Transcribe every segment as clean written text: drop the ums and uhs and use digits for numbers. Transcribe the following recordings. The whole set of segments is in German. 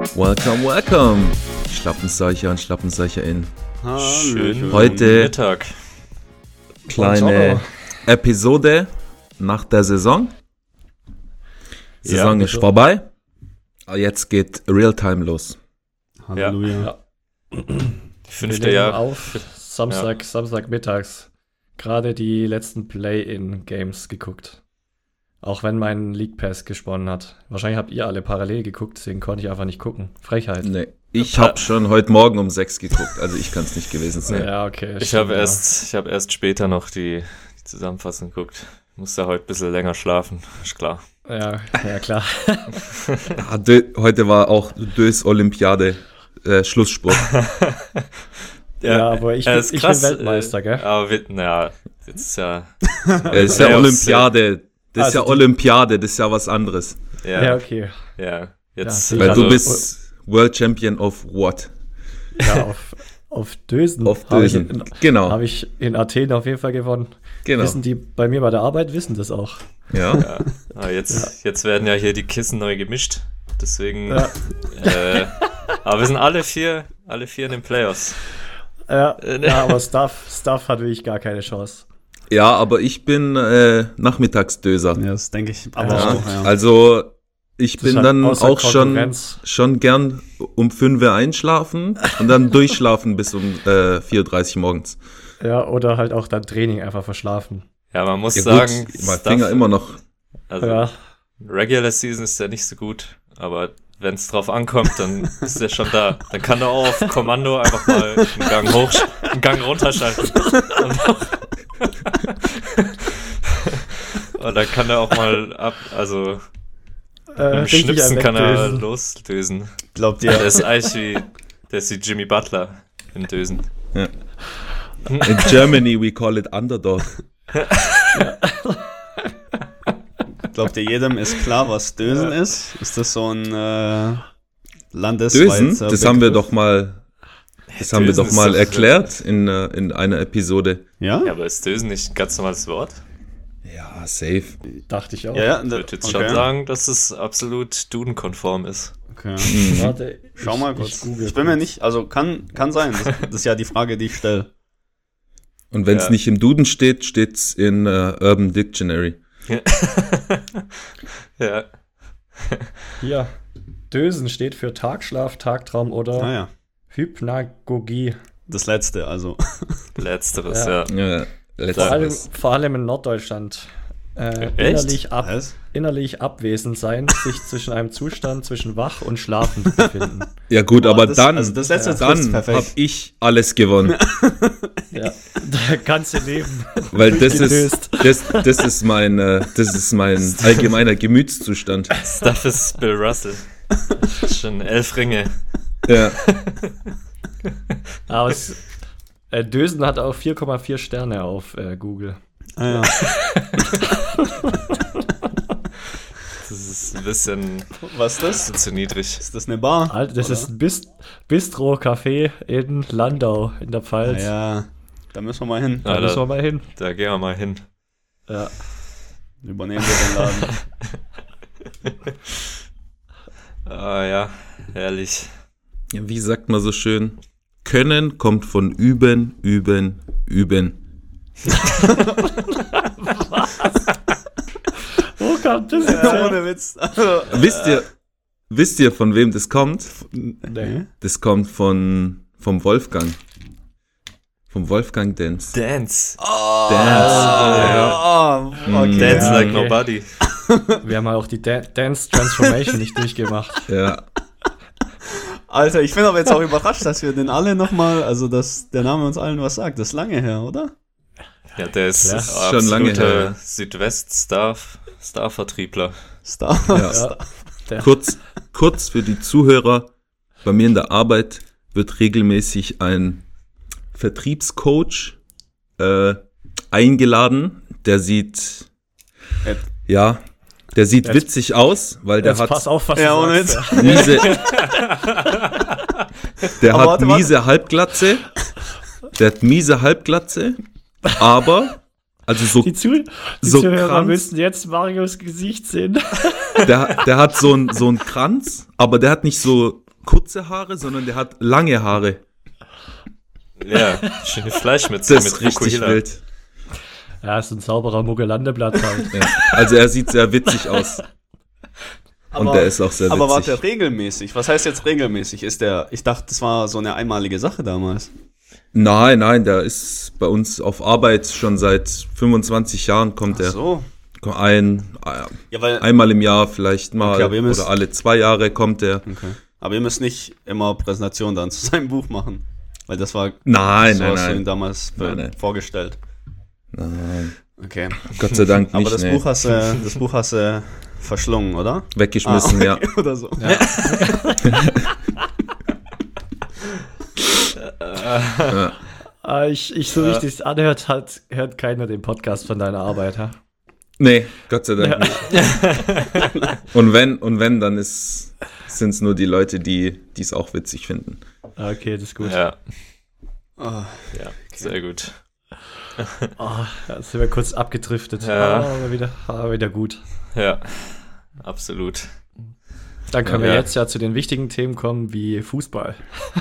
Welcome, welcome, Schlappenseucher und SchlappenseucherInnen. Schönen Heute Mittag. Kleine Episode nach der Saison. Saison ist vorbei. Jetzt geht Realtime los. Halleluja. Ja. Die fünfte Jahr auf Samstagmittags gerade die letzten Play-in-Games geguckt. Auch wenn mein League Pass gesponnen hat. Wahrscheinlich habt ihr alle parallel geguckt, deswegen konnte ich einfach nicht gucken. Frechheit. Nee, ich habe schon heute Morgen um 6 geguckt, also ich kann es nicht gewesen sein. Ja, okay. Ich habe erst später noch die Zusammenfassung geguckt. Ich musste heute ein bisschen länger schlafen, ist klar. Ja, klar. Heute war auch Dös Olympiade Schlussspurt. Ja, aber ich bin Weltmeister, gell? Aber jetzt ist ja... Es ist ja Olympiade. Das ist ja Olympiade, das ist ja was anderes. Ja, okay. Ja, jetzt... Weil du bist World Champion of what? Ja, auf Dösen. Auf Dösen, genau. Habe ich in Athen auf jeden Fall gewonnen. Genau. Wissen die bei mir bei der Arbeit, wissen das auch. Ja. Aber jetzt werden ja hier die Kissen neu gemischt. Deswegen... Ja. Aber wir sind alle vier in den Playoffs. Ja, aber Stuff hat wirklich gar keine Chance. Ja, aber ich bin Nachmittagsdöser. Ja, das denke ich aber auch, ja. Also ich bin dann auch schon gern um 5 Uhr einschlafen und dann durchschlafen bis um 4:30 Uhr morgens. Ja, oder halt auch dann Training einfach verschlafen. Ja, man muss sagen... Mein Finger immer noch. Also, Regular Season ist ja nicht so gut, aber wenn es drauf ankommt, dann ist er schon da. Dann kann er auch auf Kommando einfach mal einen Gang runterschalten. Und dann kann er auch mal im Schnipsen kann er losdösen. Glaubt ihr? Der ist wie Jimmy Butler im Dösen. Ja. In Germany we call it Underdog. Glaubt ihr, jedem ist klar, was Dösen ist? Ist das so ein landesweit Dösen? Das haben wir doch mal erklärt in einer Episode. Ja? Ja, aber ist Dösen nicht ein ganz normales Wort? Ja, safe. Dachte ich auch. Ja, ich würde jetzt schon sagen, dass es absolut dudenkonform ist. Okay. Warte, Schau mal kurz. Ich bin mir nicht, also kann sein. Das ist ja die Frage, die ich stelle. Und wenn es nicht im Duden steht, steht's in Urban Dictionary. Ja. Hier, Dösen steht für Tagschlaf, Tagtraum oder Hypnagogie. Das letzte, also. Letzteres, ja. Vor allem in Norddeutschland. Innerlich abwesend sein, sich zwischen einem Zustand zwischen wach und schlafen befinden. Ja gut, aber dann habe ich alles gewonnen. Ja, da kannst du leben. Weil das ist mein allgemeiner Gemütszustand. Stuff ist Bill Russell. Schon 11 Ringe. Ja. Aber Dösen hat auch 4,4 Sterne auf Google. Ah, ja. Das ist ein bisschen... Was ist das? Zu niedrig. Ist das eine Bar? Alter, das ist ein Bistro-Café in Landau, in der Pfalz. Ja, da müssen wir mal hin. Da müssen wir mal hin. Da gehen wir mal hin. Ja. Übernehmen wir den Laden. Ja, herrlich. Ja, wie sagt man so schön? Können kommt von üben, üben, üben. Was? Wo kommt das jetzt? Ohne Witz. Wisst ihr, von wem das kommt? Nee. Das kommt vom Wolfgang. Vom Wolfgang Dance. Dance. Okay. Dance like nobody. Wir haben auch die Dance Transformation nicht durchgemacht. Ja. Alter, ich bin aber jetzt auch überrascht, dass wir den alle nochmal, also dass der Name uns allen was sagt. Das ist lange her, oder? Ja, der ist schon lange her. Südwest-Star-Vertriebler. Ja. Kurz für die Zuhörer. Bei mir in der Arbeit wird regelmäßig ein Vertriebscoach eingeladen. Der sieht witzig aus, weil der hat pass auf, was ohne miese Halbglatze. Der hat miese Halbglatze, aber also so die Zuhörer müssen jetzt Marios Gesicht sehen. Der hat so einen Kranz, aber der hat nicht so kurze Haare, sondern der hat lange Haare. Ja, schöne Fleischmütze Das mit ist richtig Fukuhila. wild. Ja, ist ein sauberer Muggelandeplatz halt. Ja. Also er sieht sehr witzig aus. Und der ist auch sehr witzig. Aber war der regelmäßig? Was heißt jetzt regelmäßig? Ich dachte, das war so eine einmalige Sache damals. Nein, der ist bei uns auf Arbeit schon seit 25 Jahren kommt Ach er. so. Ja, weil, Einmal im Jahr vielleicht mal Okay, aber ihr müsst- oder alle 2 Jahre kommt er. okay. Aber ihr müsst nicht immer Präsentationen dann zu seinem Buch machen. Weil das war Nein, so nein, hast du ihn nein. damals Nein. vorgestellt. Nein. Okay. Gott sei Dank nicht. Aber das Buch hast du verschlungen, oder? Weggeschmissen, okay. Oder so. Ja. Ja. Ich so richtig es anhört, hört keiner den Podcast von deiner Arbeit, ha? Nee, Gott sei Dank nicht. Und wenn, dann sind es nur die Leute, die es auch witzig finden. Okay, das ist gut. Ja, Oh, ja, sehr gut. Oh, da sind wir kurz abgedriftet. Ja. Aber wieder gut. Ja, absolut. Dann können wir Ja. jetzt ja zu den wichtigen Themen kommen, wie Fußball.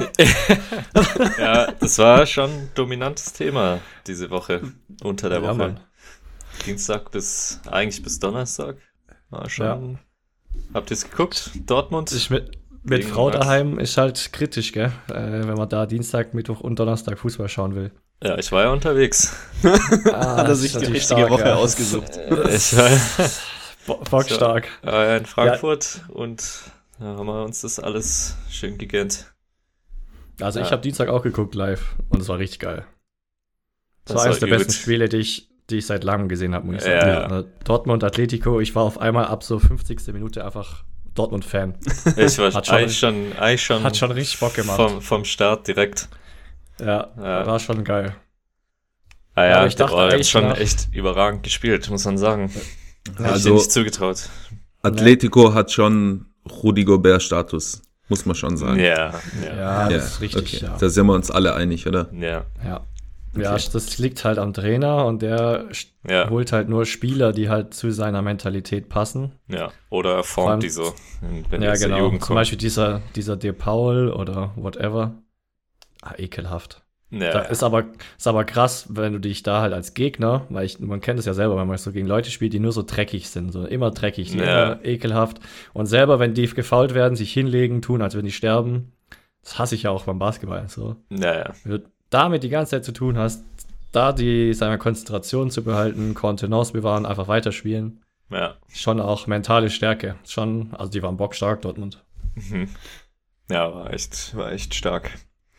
Ja, das war schon ein dominantes Thema diese Woche, unter der Ja, Woche. Mann. Dienstag bis Donnerstag. War schon. Habt ihr es geguckt? Dortmund? Mit Gegen Frau Max. daheim ist halt kritisch, gell? Wenn man da Dienstag, Mittwoch und Donnerstag Fußball schauen will. Ja, ich war ja unterwegs. Hat er sich die richtige Woche ausgesucht. Ich war Bockstark. ja in Frankfurt und da haben wir uns das alles schön gegönnt. Also ich Ja. habe Dienstag auch geguckt live und es war richtig geil. Das Das war eines war der gut. besten Spiele, die ich seit langem gesehen habe, muss ich Ja. sagen. Also Dortmund, Atletico, ich war auf einmal ab so 50. Minute einfach Dortmund-Fan. Ich war Hat schon- eigentlich schon Hat schon richtig Bock gemacht. vom Start direkt. Ja, Ja. war schon geil. Ah ja, Aber ich dachte der hat eigentlich schon nach- echt überragend gespielt, muss man sagen. Hätte ich dir Also nicht zugetraut. Atletico hat schon Rudi Gobert-Status, muss man schon sagen. Ja. Ja, das ist richtig, okay. ja. Da sind wir uns alle einig, oder? Ja. Ja. Ja, das liegt halt am Trainer und der Ja. holt halt nur Spieler, die halt zu seiner Mentalität passen. Ja. Oder er Vor allem- formt die so, wenn die Ja, aus der genau. Jugend Zum kommen. Beispiel dieser De Paul oder whatever. Ekelhaft. Ja. Da ist aber krass, wenn du dich da halt als Gegner, weil man kennt es ja selber, wenn man so gegen Leute spielt, die nur so dreckig sind, so immer dreckig, Ja. immer ekelhaft. Und selber, wenn die gefoult werden, sich hinlegen, tun, als wenn die sterben. Das hasse ich ja auch beim Basketball. So. Ja. Wenn du damit die ganze Zeit zu tun hast, da seine Konzentration zu behalten, Kontenance bewahren, einfach weiterspielen. Ja. Schon auch mentale Stärke. Schon, also die waren bockstark, Dortmund. Mhm. Ja, war echt stark.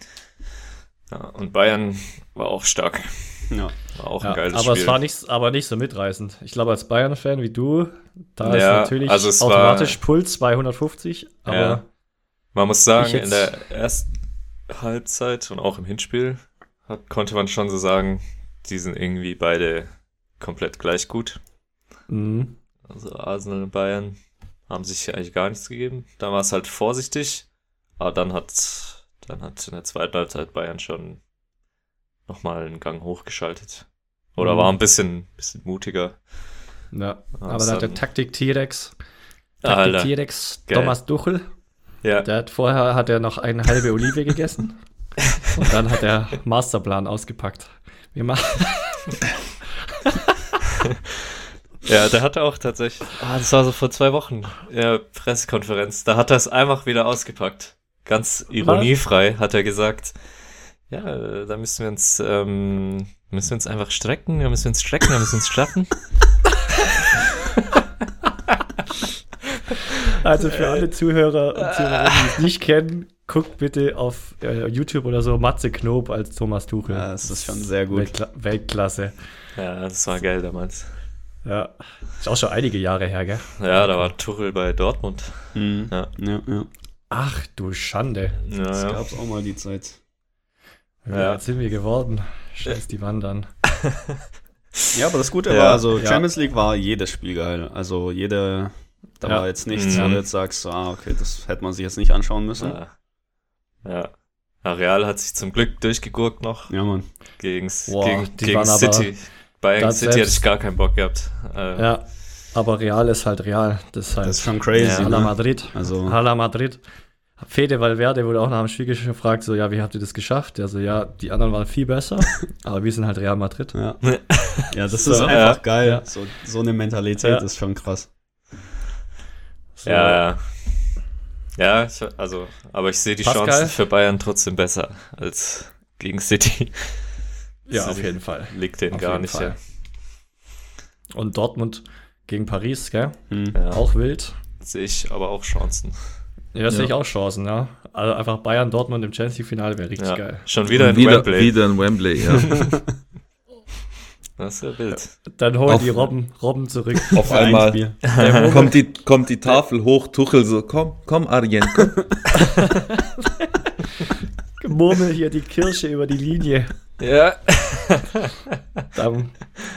Ja, und Bayern war auch stark. Ja. War auch Ja, ein geiles aber Spiel. es war aber nicht so mitreißend. Ich glaube, als Bayern-Fan wie du, da ist Ja, natürlich also es automatisch Puls 250, aber Ja. Man muss sagen, Ich jetzt- in der ersten Halbzeit und auch im Hinspiel konnte man schon so sagen, die sind irgendwie beide komplett gleich gut. mhm. Also Arsenal und Bayern haben sich eigentlich gar nichts gegeben. Da war es halt vorsichtig, aber dann hat in der zweiten Halbzeit Bayern schon nochmal einen Gang hochgeschaltet. Oder Mhm. war ein bisschen mutiger. Ja. Aber es da hat der dann- Taktik-T-Rex, Alter, Taktik-T-Rex geil. Thomas Tuchel, ja, vorher hat er noch eine halbe Olive gegessen und dann hat er Masterplan ausgepackt. Wir machen ja, der hatte auch tatsächlich, das war so vor 2 Wochen, Pressekonferenz, da hat er es einfach wieder ausgepackt. Ganz ironiefrei hat er gesagt, ja, da müssen wir uns einfach strecken, da müssen wir uns straffen. Also für alle Zuhörer und Zuhörerinnen, die es nicht kennen, guckt bitte auf YouTube oder so Matze Knob als Thomas Tuchel. Ja, das ist schon sehr gut. Weltklasse. Ja, das war geil damals. Ja. Ist auch schon einige Jahre her, gell? Ja, da war Tuchel bei Dortmund. Mhm. Ja. Ja. Ach du Schande. Das Ja. gab's auch mal die Zeit. Ja. Jetzt sind wir geworden. Scheiß die Wandern. Ja, aber das Gute Ja, war, also ja. Champions League war jedes Spiel geil. Also da Ja. war jetzt nichts, Mhm. wo du jetzt sagst, so, okay, das hätte man sich jetzt nicht anschauen müssen. Ja. Real hat sich zum Glück durchgegurkt noch Ja, Mann. gegen die waren aber- City. Bei das City hätte selbst- ich gar keinen Bock gehabt. Ja. Aber Real ist halt Real. Das ist halt Das ist schon crazy. à la ne? Madrid. Also, À la Madrid. Fede Valverde wurde auch nach dem Spiel gefragt, so, ja, wie habt ihr das geschafft? Also, ja, die anderen waren viel besser, aber wir sind halt Real Madrid. Ja, das ist einfach geil. Ja. So eine Mentalität ist schon krass. So. Ja, aber ich sehe die Chancen für Bayern trotzdem besser als gegen City. Ja, auf jeden Fall. Liegt denen gar nicht, ja. Und Dortmund gegen Paris, gell? Ja. Auch wild. Sehe ich aber auch Chancen. Ja, sehe ich auch Chancen, ja. Also einfach Bayern, Dortmund im Champions League-Finale wäre richtig geil. Schon wieder in Wembley. Wieder in Wembley, ja. Das ist ja wild. Dann holen die Robben zurück. Auf einmal kommt die Tafel hoch, Tuchel so, komm Arjen, komm. Murmel hier die Kirsche über die Linie. Ja. Dann.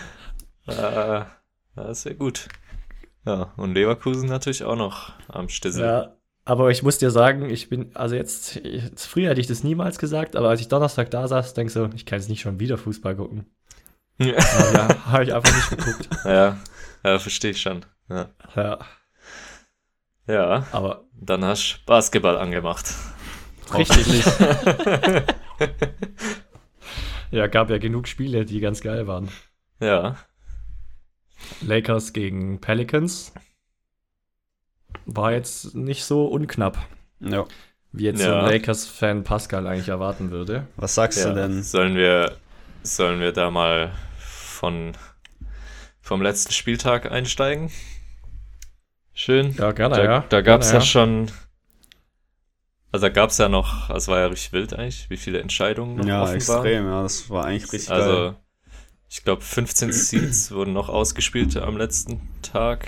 Das wäre gut. Ja, und Leverkusen natürlich auch noch am Stissel. Ja, aber ich muss dir sagen, jetzt früher hätte ich das niemals gesagt, aber als ich Donnerstag da saß, denke ich so, ich kann jetzt nicht schon wieder Fußball gucken. Ja, habe ich einfach nicht geguckt. Ja, verstehe ich schon. Ja, aber dann hast du Basketball angemacht. Richtig. Ja, gab ja genug Spiele, die ganz geil waren. Ja. Lakers gegen Pelicans war jetzt nicht so unknapp. Ja. Wie jetzt so ein Lakers-Fan Pascal eigentlich erwarten würde. Was sagst du denn? Sollen wir da mal vom letzten Spieltag einsteigen? Schön. Ja, gerne, Da gab es ja schon... Also da gab es ja noch, es war ja richtig wild eigentlich, wie viele Entscheidungen noch offen extrem, waren. Ja, das war eigentlich richtig geil. Also ich glaube 15 Seeds wurden noch ausgespielt am letzten Tag.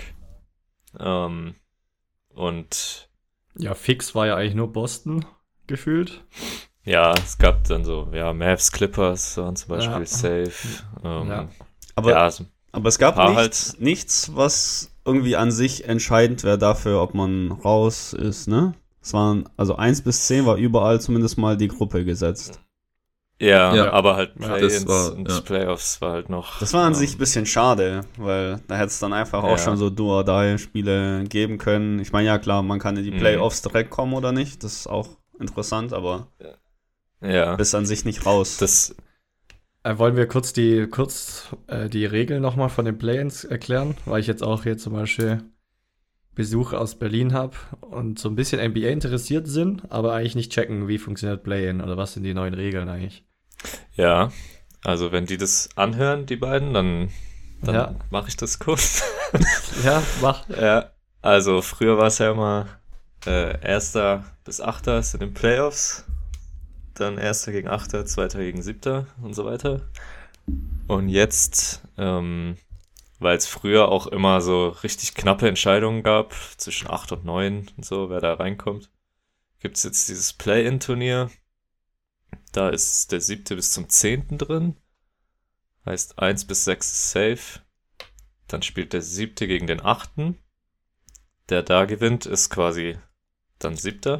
Und ja, fix war ja eigentlich nur Boston gefühlt. Ja, es gab dann so, Mavs, Clippers waren zum Beispiel safe. Aber es gab nichts, was irgendwie an sich entscheidend wäre dafür, ob man raus ist, ne? Es waren, also 1 bis 10 war überall zumindest mal die Gruppe gesetzt. Ja. Aber halt Play-ins und Playoffs war halt noch... Das war an sich ein bisschen schade, weil da hätte es dann einfach auch schon so Do-or-Die-Spiele geben können. Ich meine, ja klar, man kann in die Playoffs direkt kommen oder nicht, das ist auch interessant, aber ist an sich nicht raus. Wollen wir kurz die Regeln nochmal von den Play-ins erklären, weil ich jetzt auch hier zum Beispiel Besuch aus Berlin habe und so ein bisschen NBA interessiert sind, aber eigentlich nicht checken, wie funktioniert Play-in oder was sind die neuen Regeln eigentlich. Ja, also wenn die das anhören, die beiden, dann mache ich das kurz. Ja, mach. Ja, also früher war es ja immer 1. bis 8. sind in den Playoffs, dann 1. gegen 8., 2. gegen 7. und so weiter. Und jetzt, weil es früher auch immer so richtig knappe Entscheidungen gab, zwischen 8 und 9 und so, wer da reinkommt, gibt es jetzt dieses Play-In-Turnier. Da ist der 7. bis zum 10. drin. Heißt 1 bis 6 ist safe. Dann spielt der 7. gegen den 8. Der da gewinnt, ist quasi dann 7.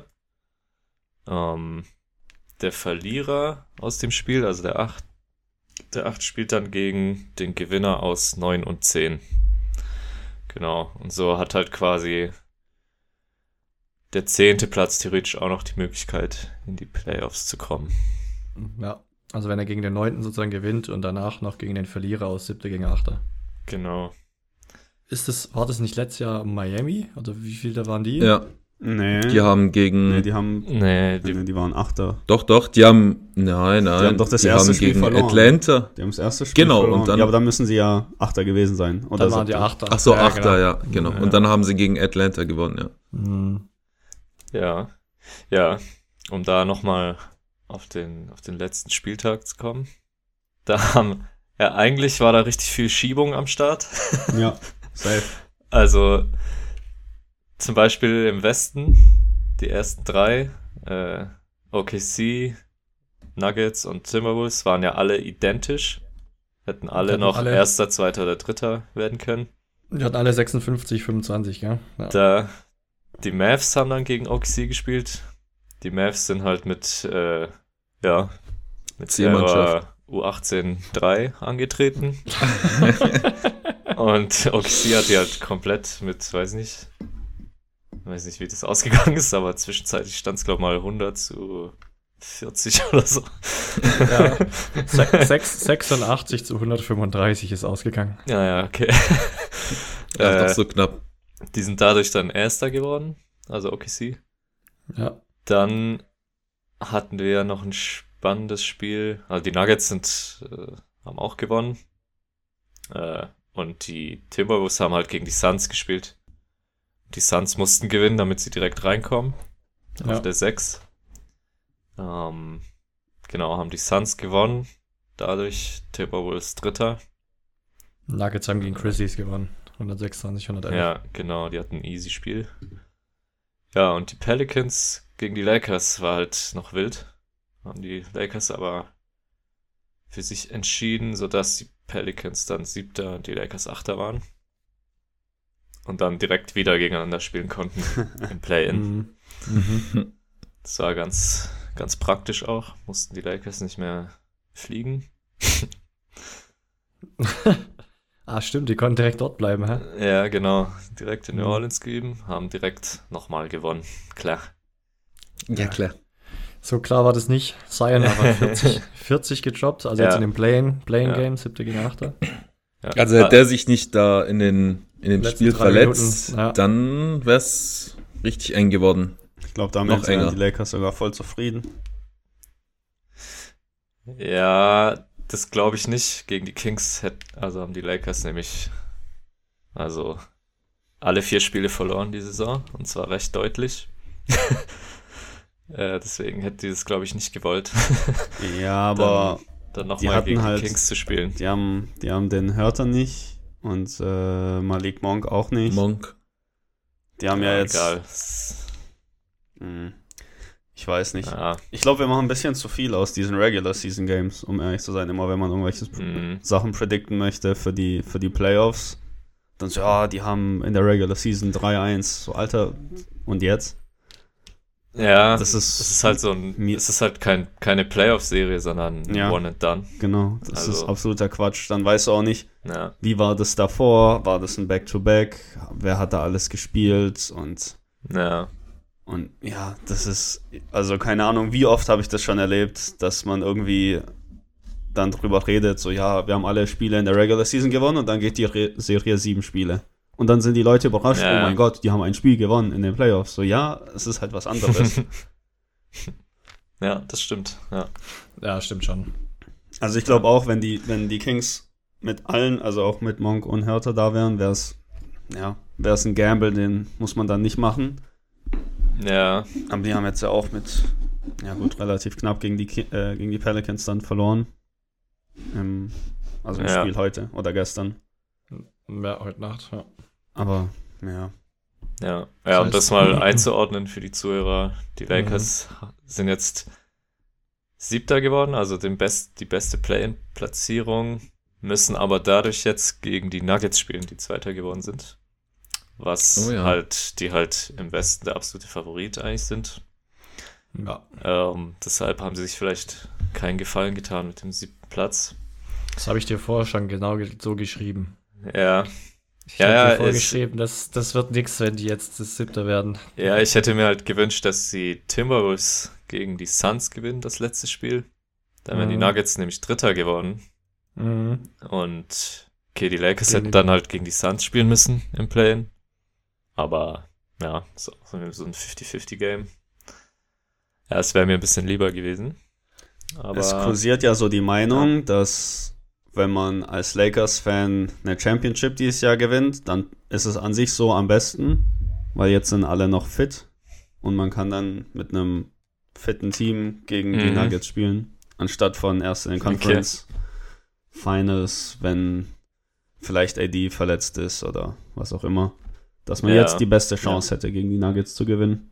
Der Verlierer aus dem Spiel, also der 8. Der 8 spielt dann gegen den Gewinner aus 9 und 10. Genau. Und so hat halt quasi der 10. Platz theoretisch auch noch die Möglichkeit, in die Playoffs zu kommen. Ja, also wenn er gegen den 9. sozusagen gewinnt und danach noch gegen den Verlierer aus 7. gegen 8. Genau. War das nicht letztes Jahr Miami? Oder wie viele da waren die? Ja. Nee. Die haben gegen... die waren 8. Doch, die haben... Nein. Die haben doch das erste Spiel gegen verloren. Atlanta. Die haben das erste Spiel verloren. Und dann, aber dann müssen sie ja 8. gewesen sein. Oder dann waren die 8. Ach so, 8. Genau. Und dann haben sie gegen Atlanta gewonnen, Ja, um da nochmal auf den letzten Spieltag zu kommen. Eigentlich war da richtig viel Schiebung am Start. Ja, safe. Also zum Beispiel im Westen, die ersten 3, OKC, Nuggets und Timberwolves waren ja alle identisch. Hätten alle noch 1., 2. oder 3. werden können. Die hatten alle 56, 25, gell? Ja. Die Mavs haben dann gegen OKC gespielt. Die Mavs sind halt mit ihrer U18 3 angetreten. Und OKC hat die halt komplett mit, weiß nicht, Ich weiß nicht, wie das ausgegangen ist, aber zwischenzeitlich stand es, glaube ich, mal 100-40 oder so. Ja, 86-135 ist ausgegangen. Ja, okay. Ja, doch so knapp. Die sind dadurch dann Erster geworden, also OKC. Ja. Dann hatten wir ja noch ein spannendes Spiel. Also die Nuggets haben auch gewonnen. Und die Timberwolves haben halt gegen die Suns gespielt. Die Suns mussten gewinnen, damit sie direkt reinkommen. Auf der 6. Genau, haben die Suns gewonnen. Dadurch Timberwolves Dritter. Nuggets haben gegen Grizzlies gewonnen. 126, 111. Ja, genau, die hatten ein easy Spiel. Ja, und die Pelicans gegen die Lakers war halt noch wild. Haben die Lakers aber für sich entschieden, sodass die Pelicans dann 7. und die Lakers 8. waren. Und dann direkt wieder gegeneinander spielen konnten im Play-In. Das war ganz, ganz praktisch auch. Mussten die Lakers nicht mehr fliegen. Stimmt, die konnten direkt dort bleiben, hä? Ja, genau. Direkt in New Orleans gegeben, haben direkt nochmal gewonnen. Klar. Ja, klar. So klar war das nicht. Zion aber 40 gedroppt, also jetzt in dem Playing-Game, 7. gegen 8. Ja. Also hätte der sich nicht da in dem Spiel verletzt, dann wäre es richtig eng geworden. Ich glaube, damit sind die Lakers sogar voll zufrieden. Ja, das glaube ich nicht. Gegen die Kings haben die Lakers nämlich alle 4 Spiele verloren die Saison, und zwar recht deutlich. Deswegen hätte die das, glaube ich, nicht gewollt. Ja, aber dann nochmal gegen die Kings zu spielen. Die haben den Hörter nicht und Malik Monk auch nicht. Die haben ja jetzt... Egal. Ich weiß nicht. Ja. Ich glaube, wir machen ein bisschen zu viel aus diesen Regular-Season-Games, um ehrlich zu sein. Immer wenn man irgendwelche Sachen predikten möchte für die Playoffs, dann so, ja, die haben in der Regular-Season 3-1. So, Alter, und jetzt? Ja, es ist halt es ist halt keine Playoff-Serie, sondern One and Done. Genau, das ist absoluter Quatsch. Dann weißt du auch nicht, wie war das davor? War das ein Back-to-Back? Wer hat da alles gespielt? Und ja, das ist, also keine Ahnung, wie oft habe ich das schon erlebt, dass man irgendwie dann drüber redet, so ja, wir haben alle Spiele in der Regular Season gewonnen und dann geht die Serie 7 Spiele. Und dann sind die Leute überrascht, oh mein Gott, die haben ein Spiel gewonnen in den Playoffs. So ja, es ist halt was anderes. Ja, das stimmt. Ja, stimmt schon. Also ich glaube auch, wenn die Kings mit allen, also auch mit Monk und Hörter da wären, wäre es ein Gamble, den muss man dann nicht machen. Ja. Aber die haben jetzt ja auch relativ knapp gegen die Pelicans dann verloren. Im Spiel heute oder gestern. Ja, heute Nacht, ja. Aber, ja. Ja, um das mal einzuordnen für die Zuhörer, die Lakers sind jetzt 7. geworden, also die beste Play-In-Platzierung, müssen aber dadurch jetzt gegen die Nuggets spielen, die 2. geworden sind. Die halt im Westen der absolute Favorit eigentlich sind. Ja. Deshalb haben sie sich vielleicht keinen Gefallen getan mit dem 7. Platz. Das habe ich dir vorher schon genau so geschrieben. Ja. Ich habe dir vorgeschrieben, das wird nichts, wenn die jetzt das 7. werden. Ja, ich hätte mir halt gewünscht, dass die Timberwolves gegen die Suns gewinnen, das letzte Spiel. Dann wären die Nuggets nämlich 3. geworden. Und die Lakers hätten dann halt gegen die Suns spielen müssen im Play-In. Aber ja, so ein 50-50-Game. Ja, es wäre mir ein bisschen lieber gewesen. Aber es kursiert ja so die Meinung, dass wenn man als Lakers-Fan eine Championship dieses Jahr gewinnt, dann ist es an sich so am besten, weil jetzt sind alle noch fit und man kann dann mit einem fitten Team gegen die Nuggets spielen, anstatt von erst in den Conference Finals, wenn vielleicht AD verletzt ist oder was auch immer. Dass man jetzt die beste Chance hätte, gegen die Nuggets zu gewinnen.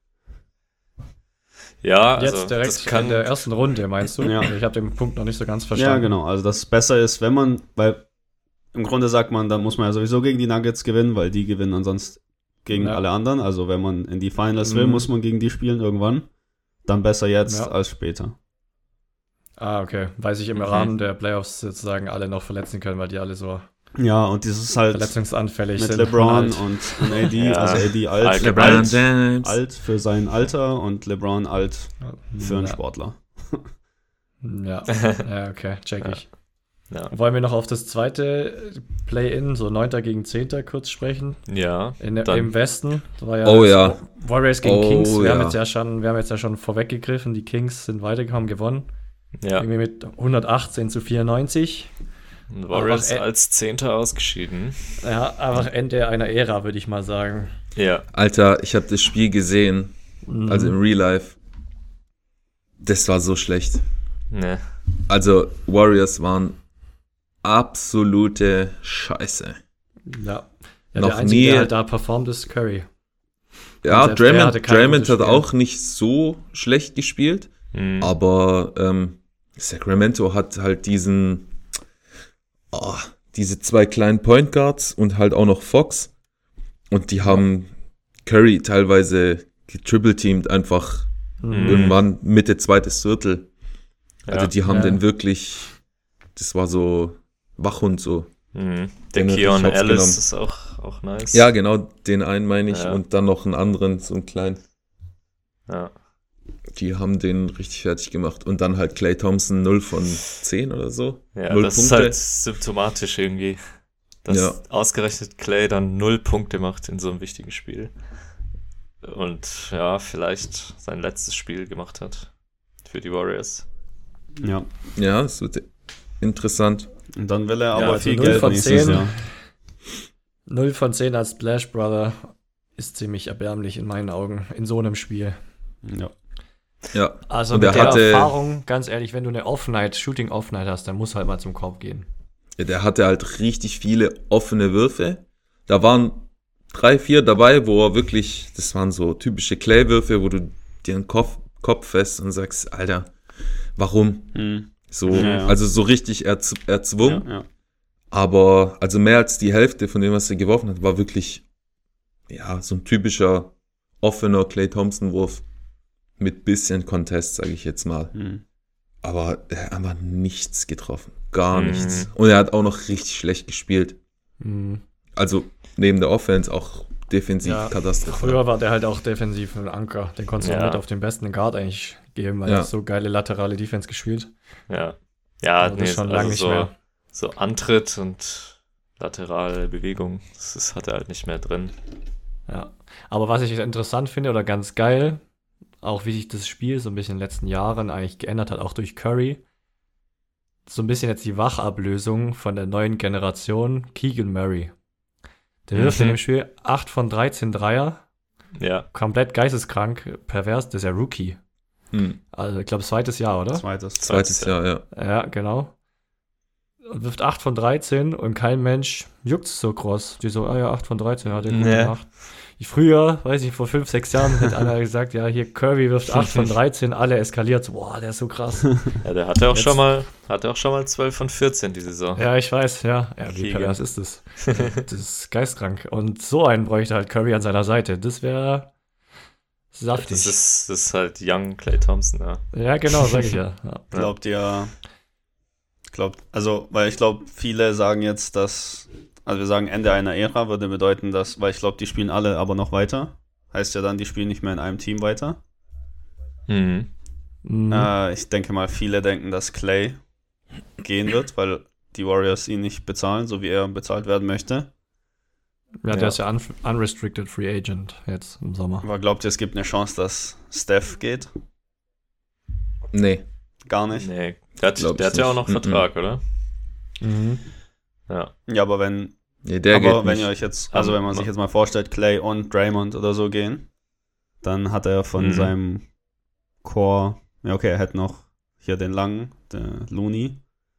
Ja, also jetzt direkt in der ersten Runde, meinst du? Ja. Ich habe den Punkt noch nicht so ganz verstanden. Ja, genau. Also, dass es besser ist, weil im Grunde sagt man, dann muss man ja sowieso gegen die Nuggets gewinnen, weil die gewinnen ansonsten gegen alle anderen. Also, wenn man in die Finals will, muss man gegen die spielen irgendwann. Dann besser jetzt als später. Okay. Weil sich im Rahmen der Playoffs sozusagen alle noch verletzen können, weil die alle so Ja, und dieses halt verletzungsanfällig mit LeBron und AD, ja. Also AD alt für sein Alter und LeBron alt für einen Sportler. Ja, okay, check ich. Ja. Wollen wir noch auf das zweite Play-In, so 9. gegen 10. kurz sprechen? Ja. Im Westen. Das war Warriors gegen Kings. Wir haben jetzt ja schon vorweggegriffen. Die Kings sind weitergekommen, gewonnen. Ja. Irgendwie mit 118-94. Warriors als 10. ausgeschieden. Ja, einfach Ende einer Ära, würde ich mal sagen. Ja. Alter, ich habe das Spiel gesehen, also im Real Life. Das war so schlecht. Ne. Also Warriors waren absolute Scheiße. Ja noch der Einzige, der halt da performt, ist Curry. Ja, Draymond hat auch nicht so schlecht gespielt, aber Sacramento hat halt diese 2 kleinen Point Guards und halt auch noch Fox und die haben Curry teilweise getriple-teamed einfach irgendwann Mitte zweites Viertel. Also die haben den wirklich, das war so Wachhund so. Der Keon Ellis ist auch nice. Ja, genau, den einen meine ich und dann noch einen anderen, so einen kleinen. Ja. Die haben den richtig fertig gemacht. Und dann halt Klay Thompson 0 von 10 oder so. Ja, 0 das Punkte. Ist halt symptomatisch irgendwie. Dass ausgerechnet Klay dann 0 Punkte macht in so einem wichtigen Spiel. Und ja, vielleicht sein letztes Spiel gemacht hat für die Warriors. Ja. Ja, das wird interessant. Und dann will er aber viel Geld nächstes Jahr. 0 von 10 als Splash Brother ist ziemlich erbärmlich in meinen Augen in so einem Spiel. Ja. Also mit der Erfahrung, ganz ehrlich, wenn du eine Shooting Off-Night hast, dann musst du halt mal zum Korb gehen. Ja, der hatte halt richtig viele offene Würfe. Da waren 3, 4 dabei, wo er wirklich, das waren so typische Clay-Würfe, wo du dir den Kopf fest und sagst, Alter, warum? So, also so richtig erzwungen. Ja. Aber also mehr als die Hälfte von dem, was er geworfen hat, war wirklich so ein typischer offener Klay Thompson-Wurf mit bisschen Contest, sage ich jetzt mal. Aber er hat einfach nichts getroffen. Gar nichts. Und er hat auch noch richtig schlecht gespielt. Also neben der Offense auch defensiv katastrophal. Früher war der halt auch defensiv ein Anker. Den konntest du mit auf den besten Guard eigentlich geben, weil er so geile laterale Defense gespielt. Ja, das ist schon lange nicht mehr. So Antritt und laterale Bewegung, das hat er halt nicht mehr drin. Ja, aber was ich interessant finde oder ganz geil, auch wie sich das Spiel so ein bisschen in den letzten Jahren eigentlich geändert hat, auch durch Curry, so ein bisschen jetzt die Wachablösung von der neuen Generation, Keegan Murray. Der wirft in dem Spiel 8 von 13 Dreier. Ja. Komplett geisteskrank, pervers, das ist ja Rookie. Also ich glaube, zweites Jahr, oder? Zweites Jahr, ja. Ja, genau. Und wirft 8 von 13 und kein Mensch juckt's so groß. Die so, 8 von 13, hat er gut gemacht. Früher, weiß ich, vor 5, 6 Jahren hat einer gesagt, ja, hier Curry wirft 8 von 13, alle eskaliert. Boah, der ist so krass. Ja, der hatte auch schon mal 12 von 14 die Saison. Ja, ich weiß, ja. Wie pervers ist das? Das ist geistkrank. Und so einen bräuchte halt Curry an seiner Seite. Das wäre saftig. Das ist halt Young Klay Thompson, ja. Ja, genau, sag ich ja. Glaubt ihr, weil ich glaube, viele sagen jetzt, dass, also wir sagen Ende einer Ära würde bedeuten, dass, weil ich glaube, die spielen alle aber noch weiter. Heißt ja dann, die spielen nicht mehr in einem Team weiter. Ich denke mal, viele denken, dass Klay gehen wird, weil die Warriors ihn nicht bezahlen, so wie er bezahlt werden möchte. Ja, der ist ja unrestricted Free Agent jetzt im Sommer. Aber glaubt ihr, es gibt eine Chance, dass Steph geht? Nee. Gar nicht? Nee, der hat ja auch noch Vertrag, oder? Ja. Ja, aber wenn ihr euch jetzt, also wenn man sich jetzt mal vorstellt, Klay und Draymond oder so gehen, dann hat er von seinem Core, er hätte noch hier den langen, der Looney.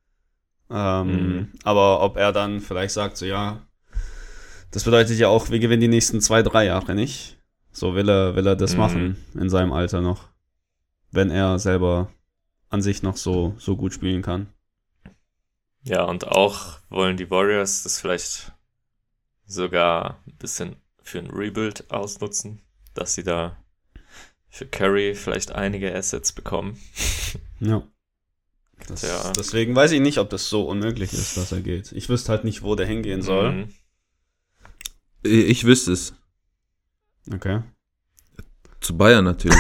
Aber ob er dann vielleicht sagt, so das bedeutet ja auch, wir gewinnen die nächsten 2, 3 Jahre nicht. So will er das machen in seinem Alter noch. Wenn er selber an sich noch so gut spielen kann. Ja, und auch wollen die Warriors das vielleicht sogar ein bisschen für ein Rebuild ausnutzen, dass sie da für Curry vielleicht einige Assets bekommen. Ja. Deswegen weiß ich nicht, ob das so unmöglich ist, dass er geht. Ich wüsste halt nicht, wo der hingehen soll. Ich wüsste es. Okay. Zu Bayern natürlich.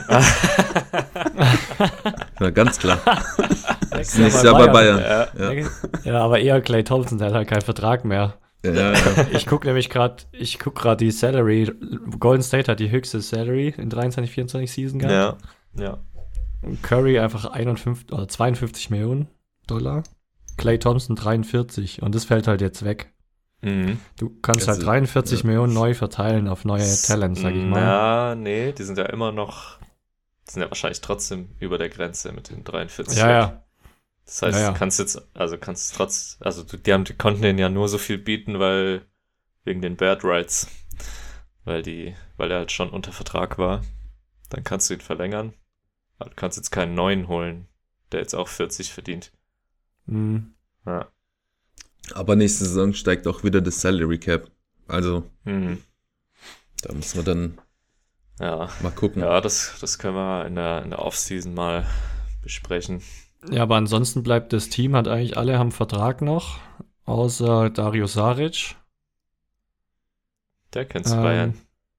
Na, ganz klar. Nächstes Jahr bei Bayern. Ja, aber eher Klay Thompson, der hat halt keinen Vertrag mehr. Ja. Ich gucke gerade die Salary. Golden State hat die höchste Salary in 23-24 Season gehabt. Ja. Und Curry einfach 52 Millionen $. Klay Thompson 43 und das fällt halt jetzt weg. Du kannst halt 43 Millionen neu verteilen auf neue Talents, sag ich mal. Ja, nee, die sind ja wahrscheinlich trotzdem über der Grenze mit den 43. Ja. Das heißt, die konnten denen ja nur so viel bieten, wegen den Bird Rights, weil er halt schon unter Vertrag war. Dann kannst du ihn verlängern. Aber du kannst jetzt keinen neuen holen, der jetzt auch 40 verdient. Ja. Aber nächste Saison steigt auch wieder das Salary Cap. Also, da müssen wir dann mal gucken. Ja, das können wir in der Offseason mal besprechen. Ja, aber ansonsten bleibt das Team, alle haben Vertrag noch, außer Dario Saric. Der kennt Bayern.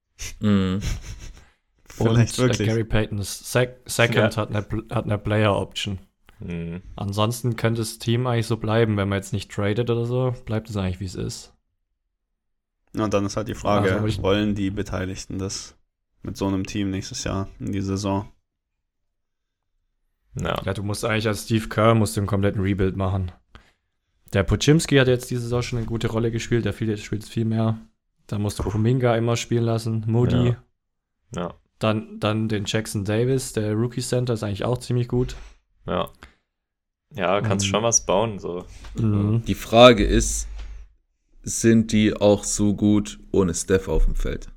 Vielleicht und wirklich. Gary Payton Second hat eine Player Option. Ansonsten könnte das Team eigentlich so bleiben, wenn man jetzt nicht tradet oder so, bleibt es eigentlich wie es ist. Und dann ist halt die Frage, wollen die Beteiligten das mit so einem Team nächstes Jahr in die Saison? Ja, du musst eigentlich als Steve Kerr einen kompletten Rebuild machen. Der Podziemski hat jetzt diese Saison schon eine gute Rolle gespielt, der spielt viel mehr. Da musst du Kuminga immer spielen lassen, Moody. Ja. Dann den Jackson Davis, der Rookie Center, ist eigentlich auch ziemlich gut. Ja. Ja, kannst schon was bauen, so. Die Frage ist, sind die auch so gut ohne Steph auf dem Feld?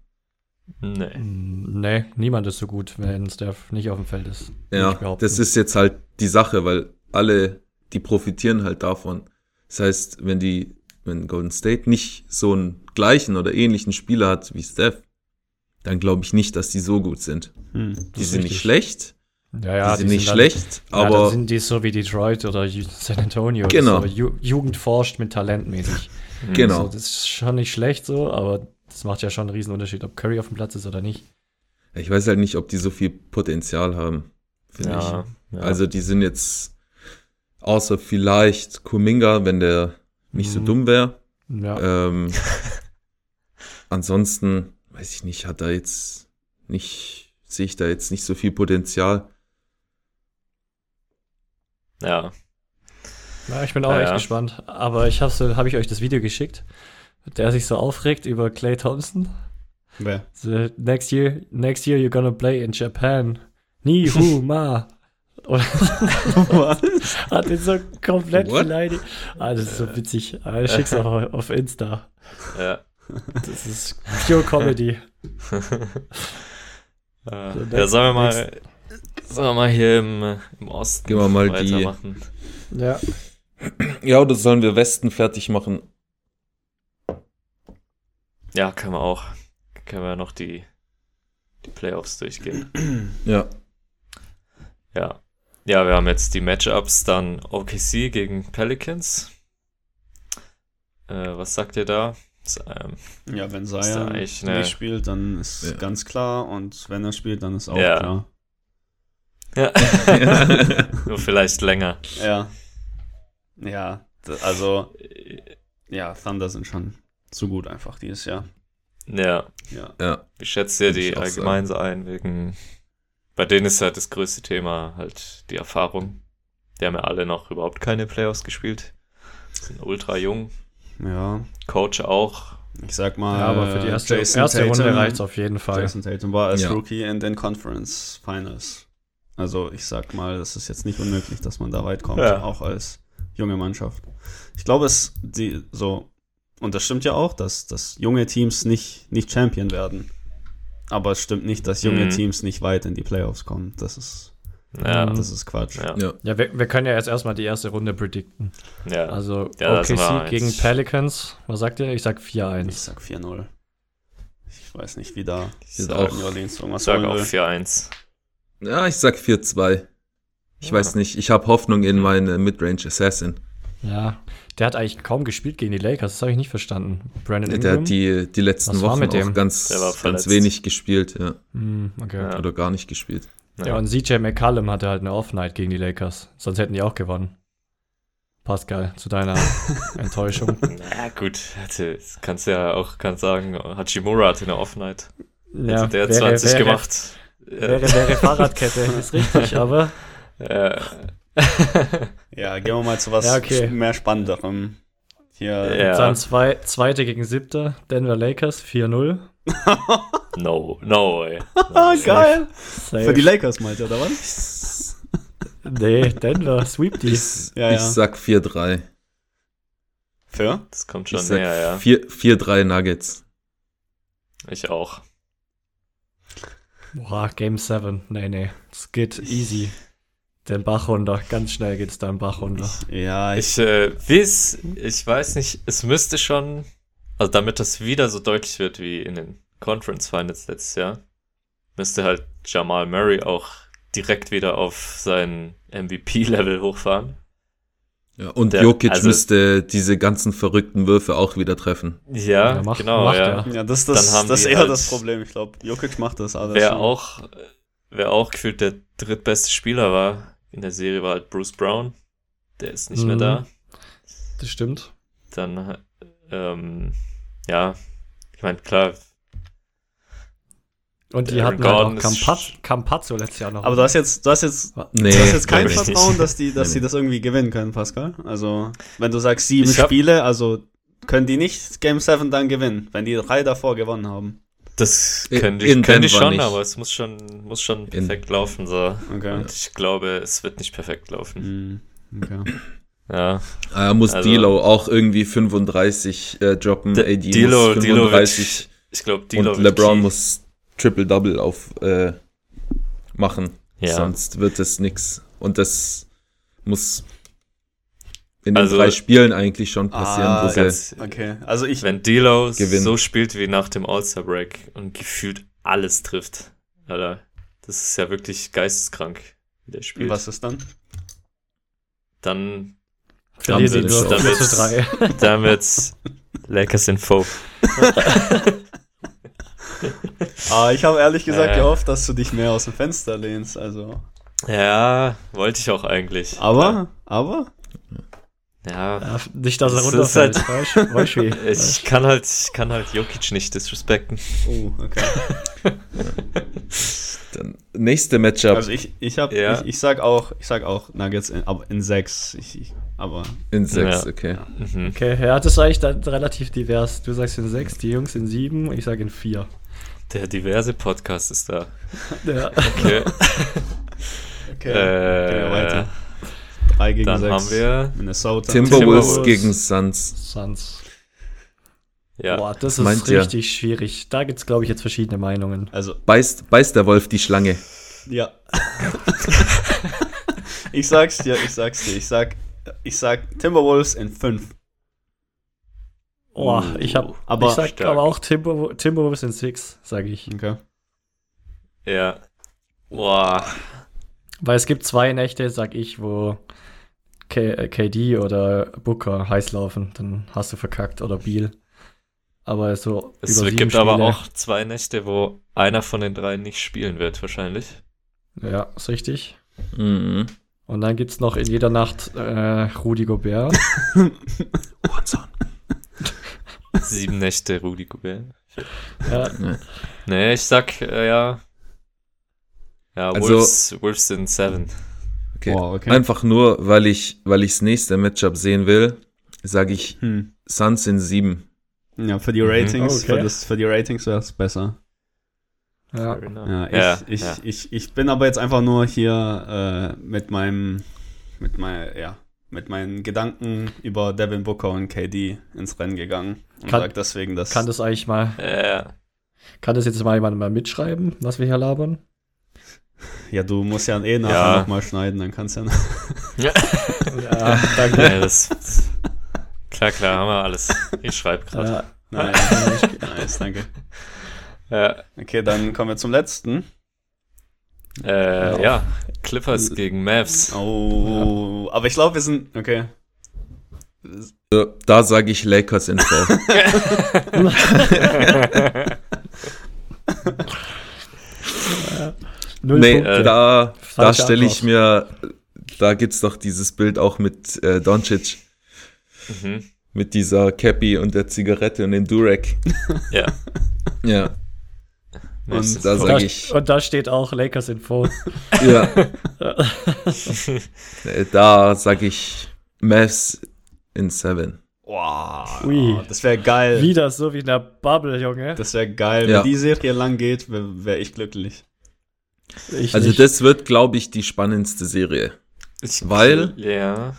Nee, niemand ist so gut, wenn Steph nicht auf dem Feld ist. Ja, das ist jetzt halt die Sache, weil alle, die profitieren halt davon. Das heißt, wenn Golden State nicht so einen gleichen oder ähnlichen Spieler hat wie Steph, dann glaube ich nicht, dass die so gut sind. Die sind nicht schlecht. Ja, die sind nicht schlecht, aber dann sind die so wie Detroit oder San Antonio. Genau. So Jugend forscht mit Talent mäßig. Genau. So, das ist schon nicht schlecht so, aber das macht ja schon einen riesen Unterschied, ob Curry auf dem Platz ist oder nicht. Ich weiß halt nicht, ob die so viel Potenzial haben, finde ich. Ja. Also die sind jetzt, außer vielleicht Kuminga, wenn der nicht so dumm wäre. Ja. Ansonsten, weiß ich nicht, sehe ich da jetzt nicht so viel Potenzial. Ja. Ja, ich bin auch echt gespannt. Aber habe ich euch das Video geschickt, der sich so aufregt über Klay Thompson? Wer? So, next year you're gonna play in Japan. Ni hu ma. Hat ihn so komplett beleidigt. Das ist so witzig. Ich schick's auch auf Insta. Ja. Das ist pure Comedy. Ja, sollen wir mal hier im Osten Gehen wir mal weitermachen. Ja, oder sollen wir Westen fertig machen? Ja, können wir auch. Können wir noch die Playoffs durchgehen. Ja. Ja, wir haben jetzt die Matchups, dann OKC gegen Pelicans. Was sagt ihr da? Wenn Zion nicht spielt, dann ist ganz klar. Und wenn er spielt, dann ist auch klar. Ja. Nur vielleicht länger. Ja, Thunder sind schon zu gut einfach dieses Jahr. Ja. Wie schätzt ihr die allgemein so ein? Bei denen ist halt das größte Thema halt die Erfahrung. Die haben ja alle noch überhaupt keine Playoffs gespielt. Sind ultra jung. Ja. Coach auch. Ich sag mal, aber für die erste Runde reicht es auf jeden Fall. Jason Tatum war als Rookie in den Conference Finals. Also ich sag mal, das ist jetzt nicht unmöglich, dass man da weit kommt, auch als junge Mannschaft. Ich glaube, und das stimmt ja auch, dass junge Teams nicht Champion werden. Aber es stimmt nicht, dass junge Teams nicht weit in die Playoffs kommen. Das ist Quatsch. Ja, wir können ja jetzt erstmal die erste Runde predikten. Ja. Also OKC gegen Pelicans. Was sagt ihr? Ich sag 4-1. Ich sag 4-0. Ich weiß nicht, wie da New Orleans irgendwas sagen will. Ich sag auch 4-1. Ja, ich sag 4-2. Ich weiß nicht, ich habe Hoffnung in meinen Midrange Assassin. Ja, der hat eigentlich kaum gespielt gegen die Lakers, das habe ich nicht verstanden. Brandon Der Ingram? hat die letzten Wochen auch ganz wenig gespielt, ja. Okay. Oder gar nicht gespielt. Ja, und CJ McCollum hatte halt eine Off-Night gegen die Lakers. Sonst hätten die auch gewonnen. Pascal, zu deiner Enttäuschung. Na gut, kannst ja auch sagen, Hachimura hatte eine Off-Night. Ja, also der hat 20 gemacht. Wäre Fahrradkette, ist richtig, aber... Ja, gehen wir mal zu was mehr Spannenderem. Hier. Dann Zweite gegen Siebte, Denver Lakers, 4-0. No way. Geil. Safe. Für die Lakers meint ihr, oder was? Nee, Denver, sweep die. Ich sag 4-3. Für? Das kommt schon näher, ja. 4-3 Nuggets. Ich auch. Boah, Game 7. Nee. Das geht easy. Den Bach runter. Ganz schnell geht's da den Bach runter. Ich weiß nicht, es müsste schon, also damit das wieder so deutlich wird wie in den Conference Finals letztes Jahr, müsste halt Jamal Murray auch direkt wieder auf sein MVP-Level hochfahren. Ja, und Jokic müsste diese ganzen verrückten Würfe auch wieder treffen. Ja, genau. Ja, das ist eher das Problem. Ich glaube, Jokic macht das alles. Wer auch gefühlt der drittbeste Spieler war in der Serie, war halt Bruce Brown. Der ist nicht mehr da. Das stimmt. Dann, ich meine, klar. Und die hatten halt auch Campazzo letztes Jahr noch. Aber du hast jetzt kein Vertrauen, dass die das irgendwie gewinnen können, Pascal? Also, wenn du sagst 7 Spiele, also können die nicht Game 7 dann gewinnen, wenn die 3 davor gewonnen haben? Das können die schon, nicht. Aber es muss schon perfekt laufen. So. Okay. Und ich glaube, es wird nicht perfekt laufen. Okay. Ja. Muss D'Lo auch irgendwie 35 droppen, AD D'Lo, muss 35. Ich glaube, D'Lo und LeBron muss Triple-Double machen. Ja. Sonst wird es nix. Und das muss in den 3 Spielen eigentlich schon passieren. Okay. Also wenn D'Lo so spielt wie nach dem All-Star-Break und gefühlt alles trifft, Alter, das ist ja wirklich geisteskrank, wie der spielt. Was ist dann? Dann wird's Lakers in 4. Ich habe ehrlich gesagt gehofft, dass du dich mehr aus dem Fenster lehnst, also. Ja, wollte ich auch eigentlich. Aber? Ja, nicht, dass er runterfällt. Ich kann halt Jokic nicht disrespekten. Oh, okay. Dann nächste Matchup. Also ich sag auch Nuggets in 6. In 6, okay. Ja. Okay, das ist eigentlich dann relativ divers. Du sagst in 6, die Jungs in 7, ich sag in 4. Der diverse Podcast ist da. Ja. Okay, weiter. 3 gegen dann 6. Haben wir Minnesota. Timberwolves gegen Suns. Ja. Boah, das ist richtig schwierig. Da gibt es, glaube ich, jetzt verschiedene Meinungen. Also beißt der Wolf die Schlange? Ja. Ich sag's dir. Ich sag Timberwolves in 5. Ich sag aber auch Timberwolves in 6, sage ich. Okay. Ja. Boah. Weil es gibt 2 Nächte, sag ich, wo KD oder Booker heiß laufen, dann hast du verkackt, oder Beal. Aber so es gibt aber auch 2 Nächte, wo einer von den 3 nicht spielen wird, wahrscheinlich. Ja, ist richtig. Mhm. Und dann gibt's noch in jeder Nacht Rudy Gobert. 7 Nächte Rudy Gobert. Ja. Nee, ich sag, also, Wolves sind 7. Okay. Wow, okay. Einfach nur, weil ich das nächste Matchup sehen will, sage ich Suns in 7. Ja, für die Ratings, für die Ratings wäre es besser. Ich bin aber jetzt einfach nur hier mit meinen Gedanken über Devin Booker und KD ins Rennen gegangen und sag deswegen, dass kann das eigentlich mal kann das jetzt mal jemand mitschreiben, was wir hier labern? Ja, du musst ja nachher nochmal schneiden, dann kannst du ja. Danke. Ja, klar, haben wir alles. Ich schreibe gerade. Ja. Nice, danke. Ja. Okay, dann kommen wir zum letzten. Ja. Clippers gegen Mavs. Oh, aber ich glaube, wir sind, okay. Da sage ich Lakers in 4. Nee, da stelle ich mir, da gibt's doch dieses Bild auch mit Doncic. Mit dieser Cappy und der Zigarette und dem Durag. Ja. Ja. Und da sage ich. Und da steht auch Lakers in 4. Ja. Da sage ich Mavs in 7. Wow, Ui. Das wäre geil. Wieder so wie in der Bubble, Junge. Das wäre geil. Ja. Wenn die Serie lang geht, wäre ich glücklich. Also das wird, glaube ich, die spannendste Serie. Weil ja.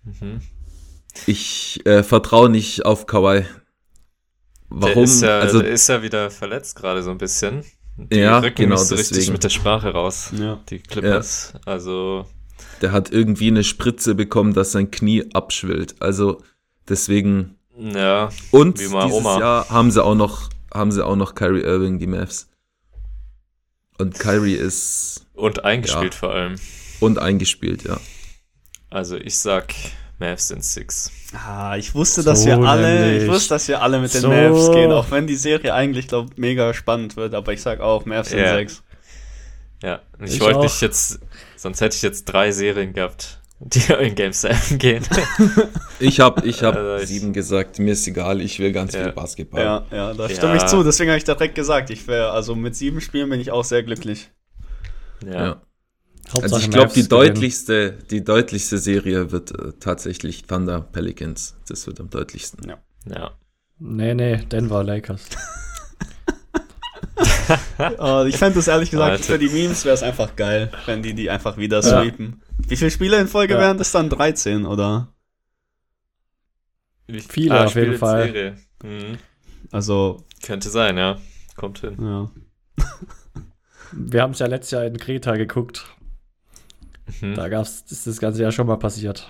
ich vertraue nicht auf Kawhi. Warum? Der ist ja wieder verletzt gerade so ein bisschen. Die rücken genau, nicht so deswegen. richtig mit der Sprache raus, Ja. die Clippers. Ja. Also der hat irgendwie eine Spritze bekommen, dass sein Knie abschwillt. Also deswegen. Ja. Und wie dieses Jahr haben sie auch noch Kyrie Irving, die Mavs. Und Kyrie ist. Und eingespielt vor allem. Und eingespielt, ja. Also ich sag Mavs in 6. Ich wusste, dass wir alle mit den Mavs gehen, auch wenn die Serie eigentlich, glaube ich, mega spannend wird, aber ich sag auch Mavs in 6. Ja, ich wollte nicht jetzt, sonst hätte ich jetzt 3 Serien gehabt, die in Game 7 gehen. Ich hab 7 gesagt, mir ist egal, ich will ganz viel Basketball. Ja, da stimme ich zu, deswegen habe ich direkt gesagt, also mit 7 Spielen bin ich auch sehr glücklich. Ja. Also ich glaube, die deutlichste Serie wird tatsächlich Thunder Pelicans. Das wird am deutlichsten. Ja. Nee, Denver Lakers. Ich fände das ehrlich gesagt, für die Memes wäre es einfach geil, wenn die einfach wieder sweepen. Wie viele Spiele in Folge wären das dann? 13, oder? Viele auf jeden Fall. Also könnte sein, ja. Kommt hin. Ja. Wir haben es ja letztes Jahr in Kreta geguckt. Da ist das ganze Jahr schon mal passiert.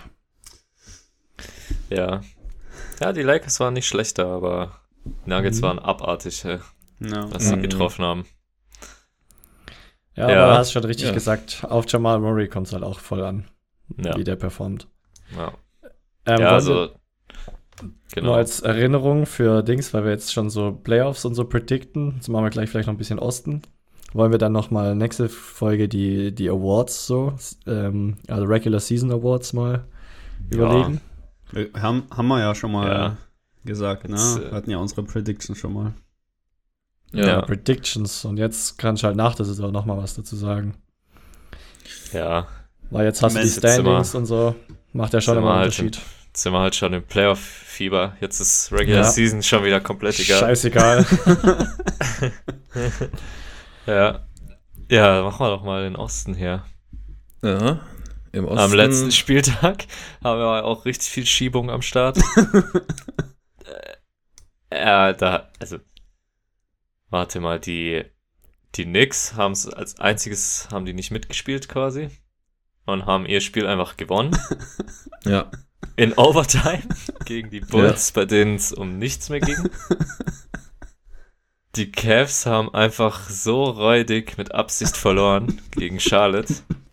Ja. Ja, die Lakers waren nicht schlechter, aber Nuggets waren abartig, was sie getroffen haben. Ja, aber du hast schon richtig gesagt, auf Jamal Murray kommt es halt auch voll an, wie der performt. Ja, genau. Genau. Nur als Erinnerung für Dings, weil wir jetzt schon so Playoffs und so predikten, jetzt machen wir gleich vielleicht noch ein bisschen Osten. Wollen wir dann nochmal nächste Folge die Awards also Regular Season Awards mal überlegen? Haben wir ja schon mal gesagt, ne? Wir hatten ja unsere Predictions schon mal. Ja, Predictions. Und jetzt kannst du halt nach der Saison nochmal was dazu sagen. Ja. Weil jetzt hast du die Standings und so. Macht ja schon immer einen Unterschied. Jetzt sind wir halt schon im Playoff-Fieber. Jetzt ist Regular Season schon wieder komplett egal. Scheißegal. Ja, machen wir doch mal den Osten hier. Ja, im Osten. Am letzten Spieltag haben wir auch richtig viel Schiebung am Start. Warte mal, die Knicks haben es als einziges, haben die nicht mitgespielt quasi und haben ihr Spiel einfach gewonnen. Ja. In Overtime gegen die Bulls, bei denen es um nichts mehr ging. Die Cavs haben einfach so räudig mit Absicht verloren gegen Charlotte.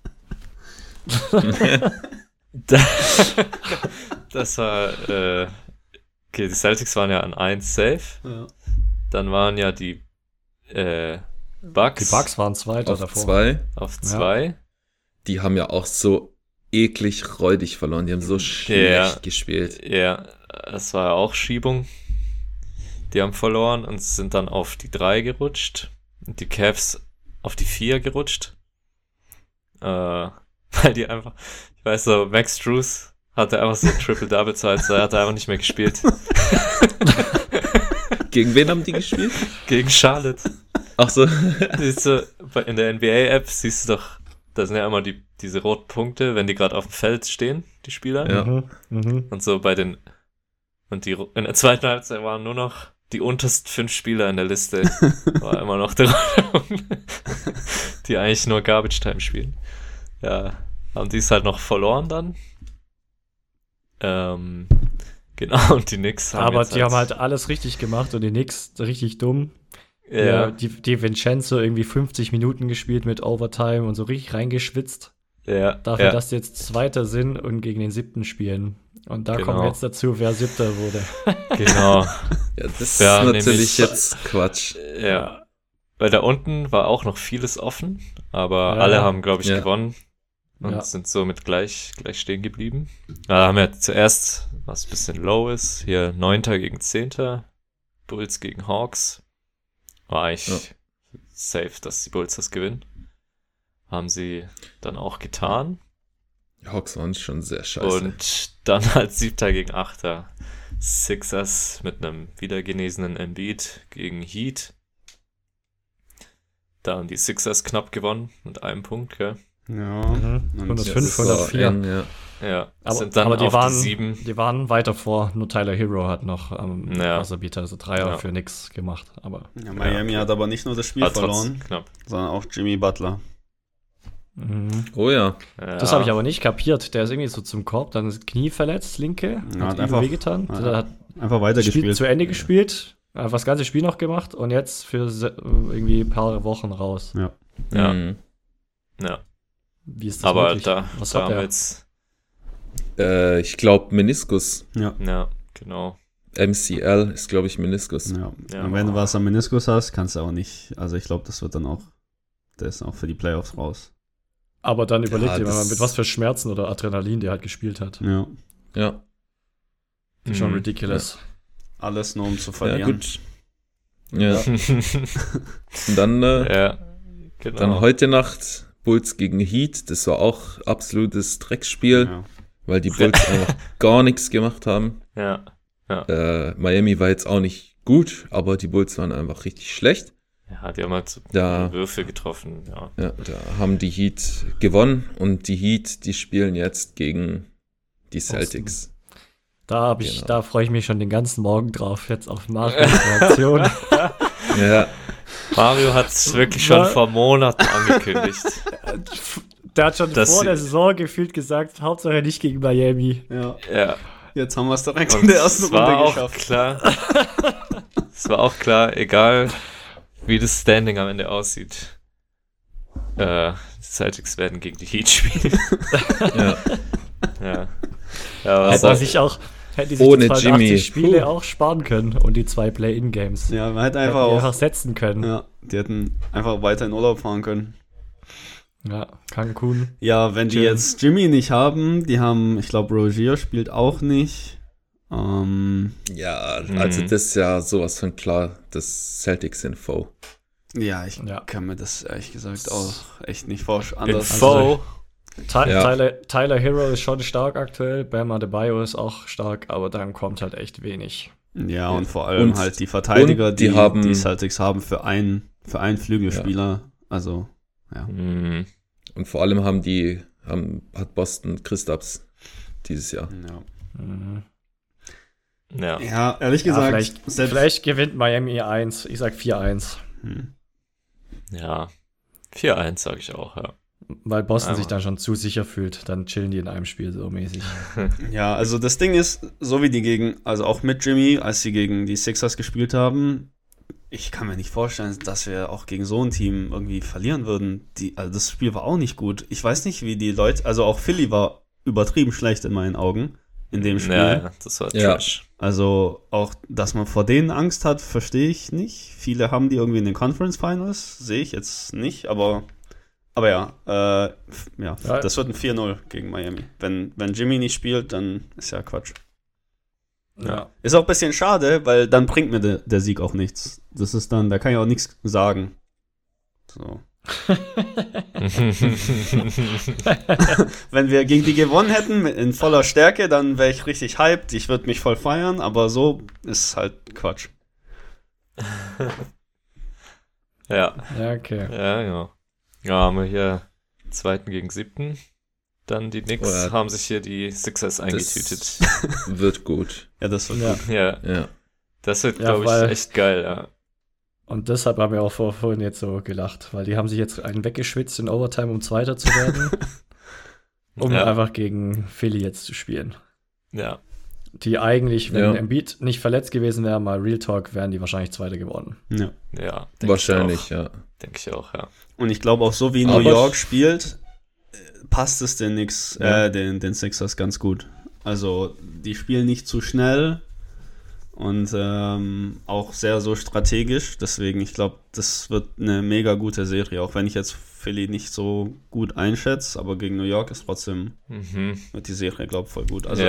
Das war, okay, die Celtics waren ja an 1 safe. Ja. Dann waren ja die Bucks. Die Bucks waren Zweiter auf davor. Auf 2. Ja. Die haben ja auch so eklig räudig verloren. Die haben so schlecht gespielt. Ja, das war ja auch Schiebung. Die haben verloren und sind dann auf die 3 gerutscht. Und die Cavs auf die 4 gerutscht. Weil die einfach, ich weiß so, Max Strus hatte einfach so Triple-Double Zeit, er hat einfach nicht mehr gespielt. Gegen wen haben die gespielt? Gegen Charlotte. Ach so. Siehst du, in der NBA-App siehst du doch, da sind ja immer diese roten Punkte, wenn die gerade auf dem Feld stehen, die Spieler. Ja. Und so in der zweiten Halbzeit waren nur noch die untersten 5 Spieler in der Liste. War immer noch der die eigentlich nur Garbage Time spielen. Ja, haben die es halt noch verloren dann. Genau, und die Knicks haben aber die haben halt alles richtig gemacht und die Knicks richtig dumm. Ja, die Vincenzo irgendwie 50 Minuten gespielt mit Overtime und so richtig reingeschwitzt. dafür, dass die jetzt Zweiter sind und gegen den 7. spielen. Und da kommen wir jetzt dazu, wer 7. wurde. Genau. Ja, das ist natürlich jetzt Quatsch. Ja. Weil da unten war auch noch vieles offen, aber alle haben, glaube ich, gewonnen und sind somit gleich stehen geblieben. Da haben wir zuerst, was ein bisschen low ist, hier 9. gegen 10. Bulls gegen Hawks. War eigentlich safe, dass die Bulls das gewinnen. Haben sie dann auch getan. Die Hawks waren schon sehr scheiße. Und dann als 7. gegen 8. Sixers mit einem wiedergenesenen Embiid gegen Heat. Da haben die Sixers knapp gewonnen mit einem Punkt, gell? Ja. 105, 104. Ja, aber, sind dann aber die auf waren, die 7. Die waren weiter vor. Nur Tyler Hero hat noch Wasserbieter, also Dreier für nix gemacht. Aber Miami hat aber nicht nur das Spiel verloren, sondern auch Jimmy Butler. Oh ja. Das habe ich aber nicht kapiert. Der ist irgendwie so zum Korb, dann ist Knie verletzt, linke. Hat einfach wehgetan. Hat einfach weitergespielt. Zu Ende gespielt. Einfach das ganze Spiel noch gemacht und jetzt für irgendwie ein paar Wochen raus. Ja. Wie ist das aber möglich? Was haben wir jetzt? Ich glaube Meniskus. Ja, genau. MCL ist, glaube ich, Meniskus. Ja. Und wenn du was am Meniskus hast, kannst du auch nicht. Also ich glaube, das wird dann auch. Der ist auch für die Playoffs raus. Aber dann überlegt ihr mal, mit was für Schmerzen oder Adrenalin der halt gespielt hat. Ja. Ja. Das ist schon ridiculous. Alles nur um zu verlieren. Ja, gut. Und dann, dann heute Nacht Bulls gegen Heat. Das war auch absolutes Drecksspiel, weil die Bulls einfach gar nichts gemacht haben. Miami war jetzt auch nicht gut, aber die Bulls waren einfach richtig schlecht. Ja, die haben halt Würfe getroffen. Ja, da haben die Heat gewonnen und die Heat, die spielen jetzt gegen die Celtics. Da freue ich mich schon den ganzen Morgen drauf, jetzt auf Marios Reaktion. Mario hat es wirklich schon vor Monaten angekündigt. Der hat schon vor der Saison gefühlt gesagt, Hauptsache nicht gegen Miami. Ja. Jetzt haben wir es direkt in der ersten Runde geschafft. Es war auch klar, egal wie das Standing am Ende aussieht. Die Celtics werden gegen die Heat spielen. Hätte sich ohne die 82 Jimmy Spiele auch sparen können und die 2 Play-In-Games. Ja, man hätte einfach setzen können. Ja, die hätten einfach weiter in Urlaub fahren können. Ja, Cancun. Ja, wenn die jetzt Jimmy nicht haben, die haben, ich glaube, Rozier spielt auch nicht. Also das ist ja sowas von klar, das Celtics sind Foe. Ja, ich kann mir das ehrlich gesagt auch echt nicht vorstellen. Tyler Hero ist schon stark aktuell, Bam Adebayo ist auch stark, aber dann kommt halt echt wenig. Ja, und vor allem halt die Verteidiger, die Celtics haben für einen Flügelspieler. Also, ja. Und vor allem hat Boston Kristaps dieses Jahr. Ja, ehrlich gesagt. Vielleicht gewinnt Miami 1. Ich sag 4-1. Ja, 4-1 sage ich auch, ja. Weil Boston sich dann schon zu sicher fühlt, dann chillen die in einem Spiel so mäßig. Ja, also das Ding ist, so wie die also auch mit Jimmy, als sie gegen die Sixers gespielt haben, ich kann mir nicht vorstellen, dass wir auch gegen so ein Team irgendwie verlieren würden. Also das Spiel war auch nicht gut. Ich weiß nicht, wie die Leute, also auch Philly war übertrieben schlecht in meinen Augen in dem Spiel. Ja, das war trash. Also auch, dass man vor denen Angst hat, verstehe ich nicht. Viele haben die irgendwie in den Conference Finals, sehe ich jetzt nicht, aber das wird ein 4-0 gegen Miami. Wenn Jimmy nicht spielt, dann ist ja Quatsch. Ja. Ist auch ein bisschen schade, weil dann bringt mir der Sieg auch nichts. Das ist dann, da kann ich auch nichts sagen. So. Wenn wir gegen die gewonnen hätten in voller Stärke, dann wäre ich richtig hyped. Ich würde mich voll feiern, aber so ist halt Quatsch. Ja, okay. Ja, genau. Ja, haben wir hier 2. gegen 7. Dann die Knicks haben sich hier die Sixers eingetütet. Das wird gut. Ja, das wird gut. Ja. Das wird, glaube ich, echt geil, ja. Und deshalb haben wir auch vorhin jetzt so gelacht, weil die haben sich jetzt einen weggeschwitzt in Overtime, um Zweiter zu werden, einfach gegen Philly jetzt zu spielen. Ja. Die eigentlich, wenn Embiid nicht verletzt gewesen wäre, mal Real Talk, wären die wahrscheinlich Zweiter geworden. Ja, wahrscheinlich, ja. Denke ich auch, ja. Und ich glaube auch so, wie New York spielt, passt es den Sixers ganz gut. Also die spielen nicht zu schnell und auch sehr so strategisch. Deswegen, ich glaube, das wird eine mega gute Serie. Auch wenn ich jetzt Philly nicht so gut einschätze, aber gegen New York ist trotzdem wird die Serie, glaube ich, voll gut. Also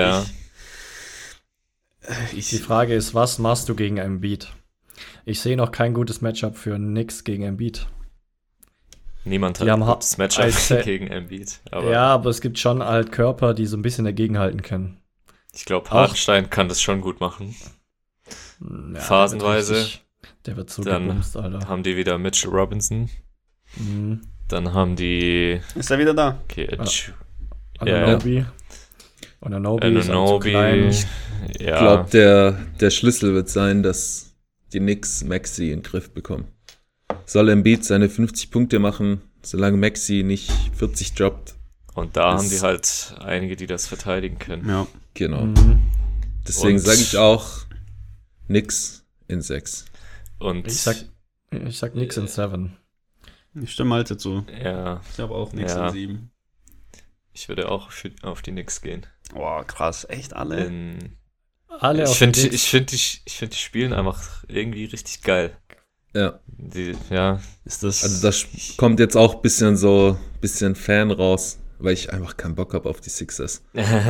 die Frage ist, was machst du gegen Embiid? Ich sehe noch kein gutes Matchup für Knicks gegen Embiid. Niemand hat ein gutes Matchup gegen Embiid. Aber es gibt schon halt Körper, die so ein bisschen dagegenhalten können. Ich glaube, Hartenstein kann das schon gut machen. Ja, phasenweise. Der wird so dann gebumst, Alter. Haben die wieder Mitchell Robinson. Mhm. Dann haben die... Ist er wieder da? Okay, Anunoby. Und Anunoby ist auch zu klein. Ich glaube, der Schlüssel wird sein, dass die Knicks Maxey in den Griff bekommen. Soll Embiid seine 50 Punkte machen, solange Maxey nicht 40 droppt. Und da haben die halt einige, die das verteidigen können. Ja, genau. Deswegen sage ich auch Knicks in 6. Und ich sag Knicks in 7. Ich stimme halt dazu. Ja. Ich habe auch Knicks in 7. Ich würde auch auf die Knicks gehen. Boah, krass. Echt alle? Alle ich finde, die spielen einfach irgendwie richtig geil. Ja. Ist das... Also das kommt jetzt auch ein bisschen Fan raus, weil ich einfach keinen Bock habe auf die Sixers.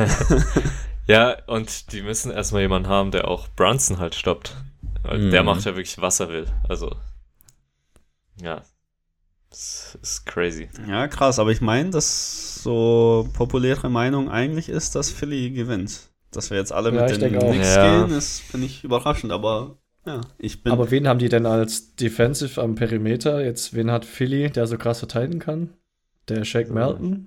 Ja, und die müssen erstmal jemanden haben, der auch Brunson halt stoppt. Weil der macht ja wirklich, was er will. Also, ja. Das ist crazy. Ja, krass. Aber ich meine, dass so populäre Meinung eigentlich ist, dass Philly gewinnt. Dass wir jetzt alle mit den Knicks gehen, das finde ich überraschend, aber... Ja, aber wen haben die denn als Defensive am Perimeter? Jetzt, wen hat Philly, der so krass verteidigen kann? Der Shaq Melton?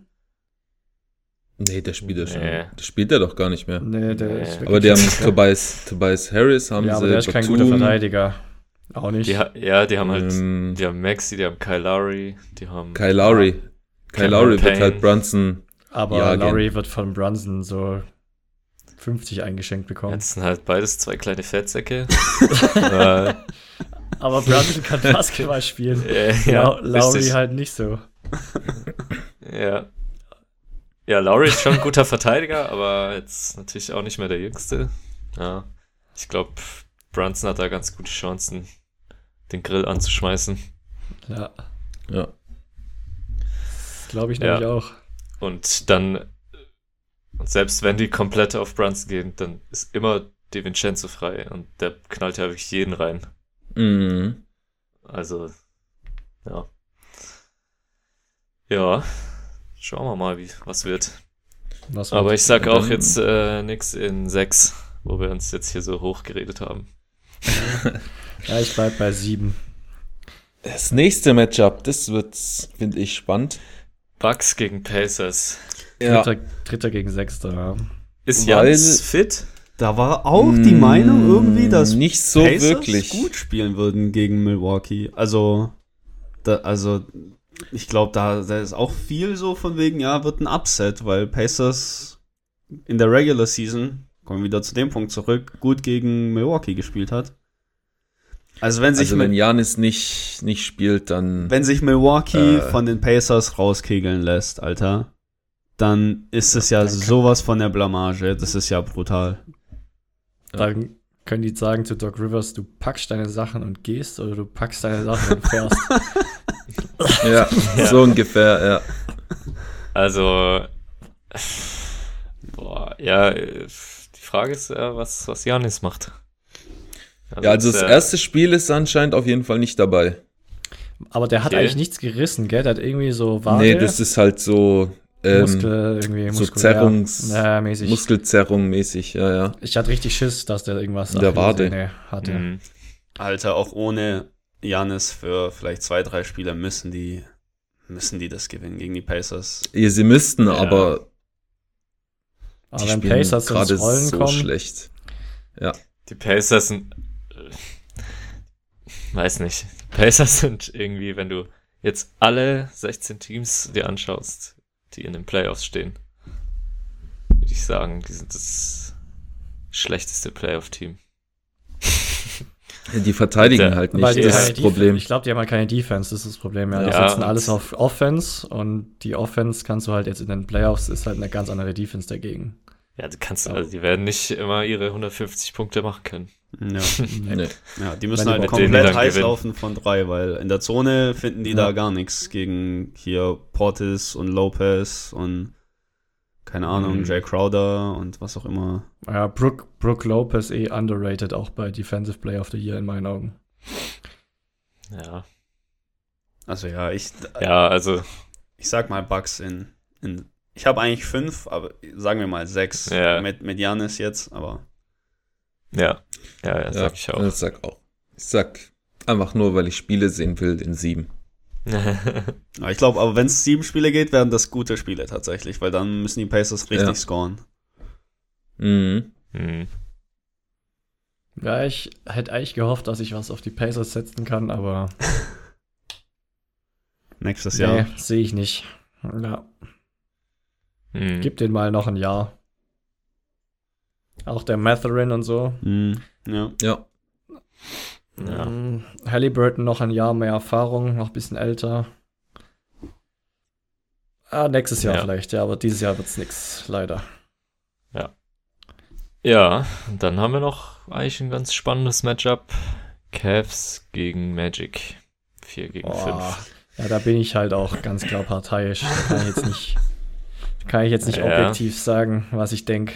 Nee, der spielt ja schon. Der spielt ja doch gar nicht mehr. Nee, der ist aber die haben Tobias Harris, haben sie. Ja, aber der ist kein guter Verteidiger. Auch nicht. Die haben halt, die haben Maxey, die haben Kyle Lowry, die haben... Kyle Lowry wird halt Brunson. Aber Lowry wird von Brunson so 50 eingeschenkt bekommen. Jetzt sind halt beides 2 kleine Fettsäcke. Aber Brunson kann Basketball spielen. Lowry halt nicht so. Ja. Ja, Lowry ist schon ein guter Verteidiger, aber jetzt natürlich auch nicht mehr der Jüngste. Ja. Ich glaube, Brunson hat da ganz gute Chancen, den Grill anzuschmeißen. Ja. Glaube ich nämlich auch. Und dann, selbst wenn die komplett auf Brunson gehen, dann ist immer DiVincenzo frei und der knallt ja wirklich jeden rein. Mhm. Also, ja. Ja, schauen wir mal, was wird. Aber ich sag auch jetzt nix in 6, wo wir uns jetzt hier so hochgeredet haben. Ja, ich bleib bei 7. Das nächste Matchup, das wird, finde ich, spannend. Bucks gegen Pacers. Dritter gegen Sechster. Ist Giannis fit? Da war auch die Meinung irgendwie, dass nicht so Pacers wirklich gut spielen würden gegen Milwaukee. Also ich glaube, da ist auch viel so von wegen, wird ein Upset, weil Pacers in der Regular Season, kommen wir wieder zu dem Punkt zurück, gut gegen Milwaukee gespielt hat. Also wenn Giannis nicht spielt, dann... Wenn sich Milwaukee von den Pacers rauskegeln lässt, Alter, dann ist es ja sowas von der Blamage. Das ist ja brutal. Dann können die sagen zu Doc Rivers, du packst deine Sachen und gehst oder du packst deine Sachen und fährst. Ja, so ungefähr, ja. Also, die Frage ist, was Giannis macht. Also das erste Spiel ist anscheinend auf jeden Fall nicht dabei. Aber der hat eigentlich nichts gerissen, gell? Der hat irgendwie so Wade. Nee, das ist halt so mäßig. Muskelzerrung mäßig, ja. Ich hatte richtig Schiss, dass der irgendwas in der Wade hatte. Mhm. Alter, auch ohne Giannis für vielleicht 2-3 Spiele müssen die das gewinnen gegen die Pacers. Ja, sie müssten, aber die wenn Pacers gerade ins Rollen so kommen, schlecht. Ja. Die Pacers sind weiß nicht. Pacers sind irgendwie, wenn du jetzt alle 16 Teams dir anschaust, die in den Playoffs stehen, würde ich sagen, die sind das schlechteste Playoff-Team. Die verteidigen halt nicht, Weil die das keine ist das Problem. Ich glaube, die haben halt keine Defense, das ist das Problem. Ja, die Ja, setzen alles auf Offense und die Offense kannst du halt jetzt in den Playoffs, ist halt eine ganz andere Defense dagegen. Ja, also die werden nicht immer ihre 150 Punkte machen können. Ja. Nee. Ja, die müssen Wenn halt die komplett heiß gewinnen. laufen von 3, weil in der Zone finden die da gar nichts gegen hier Portis und Lopez und keine Ahnung, Jay Crowder und was auch immer. Ja, Brook Lopez underrated, auch bei Defensive Player of the Year in meinen Augen. Ja. Also ja, also ich sag mal Bucks in ich habe eigentlich 5, aber sagen wir mal 6 mit Giannis jetzt, aber ja, sag ich auch. Ich sag einfach nur, weil ich Spiele sehen will, in 7. ich glaube, aber wenn es 7 Spiele geht, werden das gute Spiele tatsächlich, weil dann müssen die Pacers richtig scoren. Mhm. Ja, ich hätte eigentlich gehofft, dass ich was auf die Pacers setzen kann, aber Nächstes Jahr. Nee, sehe ich nicht. Ja. Gib Gib den mal noch ein Jahr. Auch der Matherin und so. Ja. Halliburton noch ein Jahr mehr Erfahrung, noch ein bisschen älter. Nächstes Jahr vielleicht, ja, aber dieses Jahr wird's nix, leider. Ja, und dann haben wir noch eigentlich ein ganz spannendes Matchup. Cavs gegen Magic. 4 gegen 5. Ja, da bin ich halt auch ganz klar parteiisch. Da kann ich jetzt nicht objektiv sagen, was ich denke.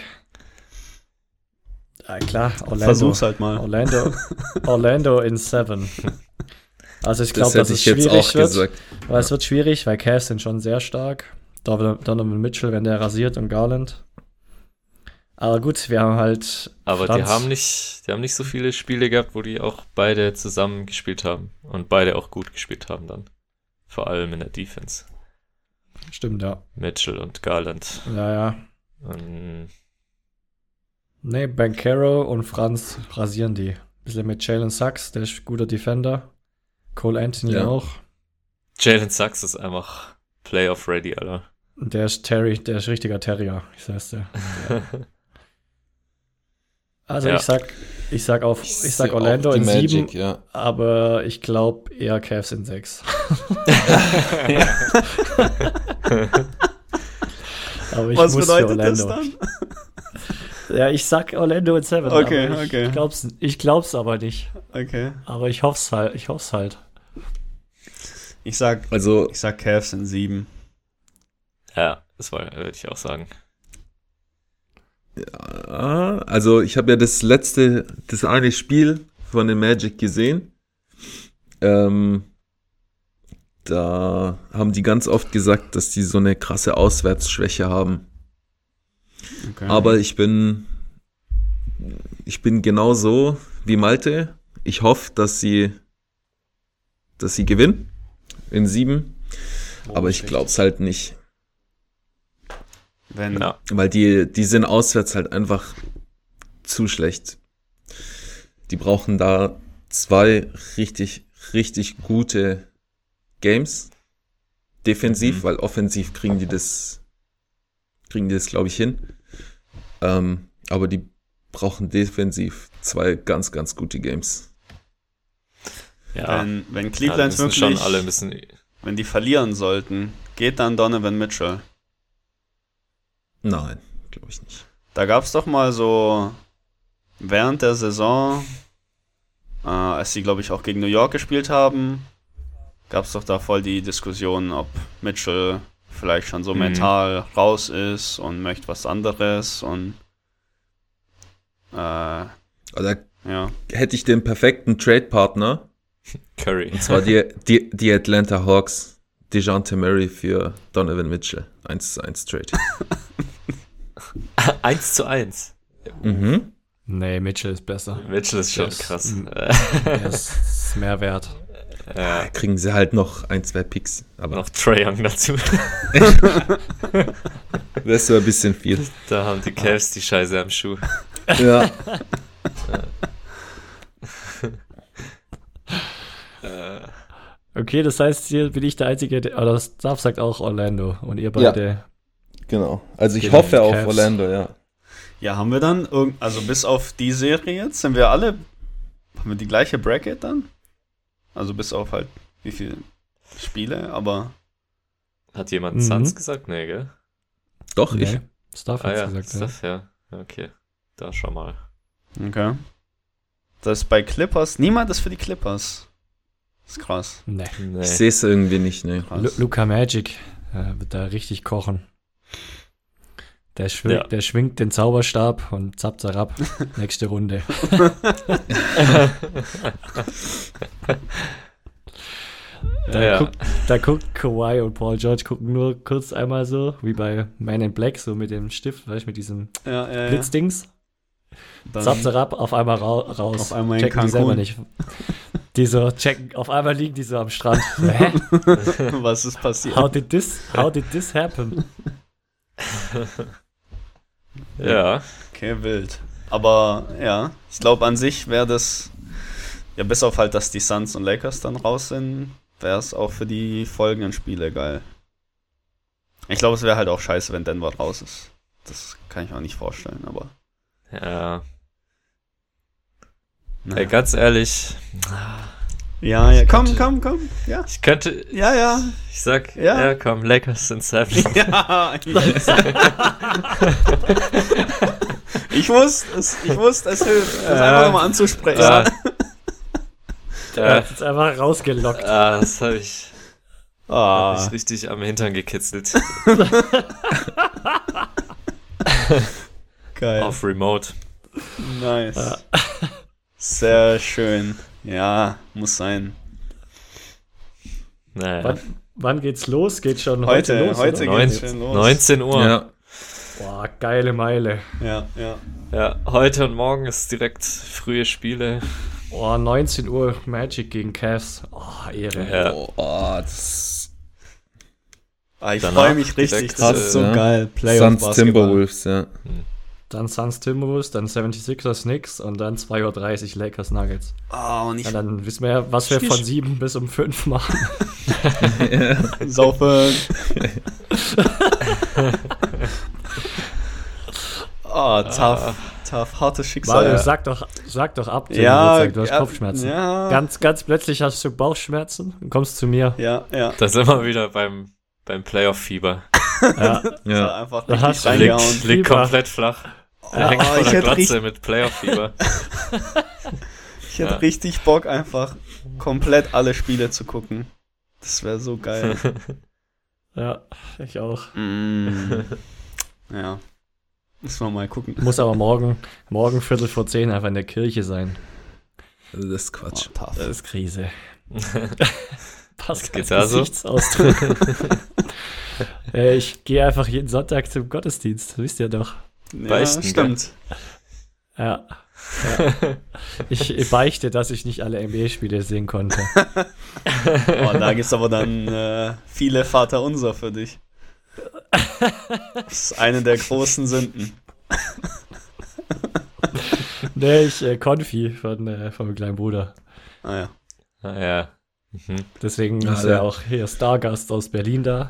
Ja, klar, Orlando. Versuch's halt mal. Orlando in 7. Also ich glaube, dass es jetzt schwierig auch wird. gesagt. Weil es wird schwierig, weil Cavs sind schon sehr stark. Donovan Mitchell, wenn der rasiert, und Garland. Aber gut, wir haben halt. Aber die haben nicht so viele Spiele gehabt, wo die auch beide zusammen gespielt haben. Und beide auch gut gespielt haben dann. Vor allem in der Defense. Stimmt, ja. Mitchell und Garland. Ja. Nee, Banchero und Franz rasieren die. Bisschen mit Jalen Sachs, der ist guter Defender. Cole Anthony auch. Jalen Sachs ist einfach Playoff ready, Alter. Der ist richtiger Terrier, ich sag's dir. Also ich sag Orlando in 7, aber ich glaube eher Cavs in 6. Aber ich was muss bedeutet für Orlando. das dann? Ja, ich sag Orlando in 7. Okay. Ich glaub's aber nicht. Okay. Aber ich hoff's halt. Ich sag Cavs in 7. Ja, das würde ich auch sagen. Ja, also ich habe ja das eine Spiel von den Magic gesehen. Da haben die ganz oft gesagt, dass die so eine krasse Auswärtsschwäche haben. Okay. Aber ich bin genauso wie Malte. Ich hoffe, dass sie gewinnen in 7. Aber ich glaube es halt nicht. Weil die sind auswärts halt einfach zu schlecht. Die brauchen da 2 richtig, richtig gute Games. Defensiv, weil offensiv kriegen die das glaube ich hin. Aber die brauchen defensiv 2 ganz, ganz gute Games. Ja. Wenn Cleveland wirklich schon alle wenn die verlieren sollten, geht dann Donovan Mitchell? Nein, glaube ich nicht. Da gab es doch mal so während der Saison, als sie, glaube ich, auch gegen New York gespielt haben, gab es doch da voll die Diskussion, ob Mitchell vielleicht schon so mental raus ist und möchte was anderes und hätte ich den perfekten Trade-Partner. Curry. Und zwar die Atlanta Hawks, DeJounte Murray für Donovan Mitchell. 1:1 Trade. 1:1. Mhm. Nee, Mitchell ist besser. Mitchell ist schon krass. Der ist mehr wert. Ja. Kriegen sie halt noch 1-2 Picks. Aber noch Trae Young dazu. Das ist so ein bisschen viel. Da haben die Cavs die Scheiße am Schuh. Ja. Okay, das heißt, hier bin ich der Einzige, oder Staff sagt auch Orlando und ihr beide. Ja, genau. Also ich hoffe auf Orlando, ja. Ja, haben wir dann, also bis auf die Serie jetzt, sind wir alle Haben wir die gleiche Bracket dann? Also bis auf halt wie viele Spiele, aber... Hat jemand Suns gesagt? Nee, gell? Doch, ich. Nee, Stuff hat's gesagt. Stuff, ja. Okay, da schau mal. Okay. Das ist bei Clippers. Niemand ist für die Clippers. Das ist krass. Nee. Ich sehe es irgendwie nicht, ne. Luka Magic wird da richtig kochen. Der schwingt den Zauberstab und zapp. Nächste Runde. Da guckt Kawhi und Paul George gucken nur kurz einmal so, wie bei Man in Black, so mit dem Stift, weißt du, mit diesem Blitzdings. Zapp, auf einmal raus. Auf einmal checken die selber nicht. Die so checken, auf einmal liegen die so am Strand. So, hä? Was ist passiert? How did this happen? Ja. Okay, wild. Aber ja, ich glaube an sich wäre das, ja bis auf halt, dass die Suns und Lakers dann raus sind, wäre es auch für die folgenden Spiele geil. Ich glaube, es wäre halt auch scheiße, wenn Denver raus ist. Das kann ich mir auch nicht vorstellen, aber... Ja. Naja. Ey, ganz ehrlich. Ja, komm. Ja. Ich könnte. Ja. Ich sag, ja komm, Lakers sind 7. Ja. Ich wusste, es hilft, das einfach mal anzusprechen. Ja. Der hat jetzt einfach rausgelockt. Das habe ich richtig am Hintern gekitzelt. Geil. Auf Remote. Nice. Ja. Sehr schön. Ja, muss sein. Naja. Wann geht's los? Geht schon heute los? Heute geht's schon los. 19 Uhr. Ja. Boah, geile Meile. Ja, heute und morgen ist direkt frühe Spiele. Oh, 19 Uhr Magic gegen Cavs. Oh, Ehre. Ja. Ich freue mich richtig. Das ist so geil. Suns Timberwolves, ja. Dann Suns Timberwolves, dann 76ers Knicks und dann 2:30 Uhr Lakers Nuggets. Dann wissen wir ja, was wir von 7 bis um 5 machen. Saufen. Tough, hartes Schicksal. Mario, sag doch ab, du hast Kopfschmerzen. Ja. Ganz plötzlich hast du Bauchschmerzen und kommst zu mir. Ja. Da sind wir wieder beim Playoff-Fieber. Ja. Einfach da hast du liegt komplett flach. Hängt vor der Glatze mit Playoff-Fieber. Ich hätte richtig Bock, einfach komplett alle Spiele zu gucken. Das wäre so geil. Ja, ich auch. Ja. Müssen wir mal gucken. Muss aber morgen 10:15 einfach in der Kirche sein. Das ist Quatsch. Das ist Krise. Passt geht's also? Gesichtsausdruck. Ich gehe einfach jeden Sonntag zum Gottesdienst, wisst ihr doch. Ja, stimmt. Ja. Ich beichte, dass ich nicht alle NBA-Spiele sehen konnte. Da gibt's aber dann viele Vaterunser für dich. Das ist eine der großen Sünden. Nee, Konfi von meinem kleinen Bruder. Ah ja. Deswegen ist er auch hier Stargast aus Berlin da.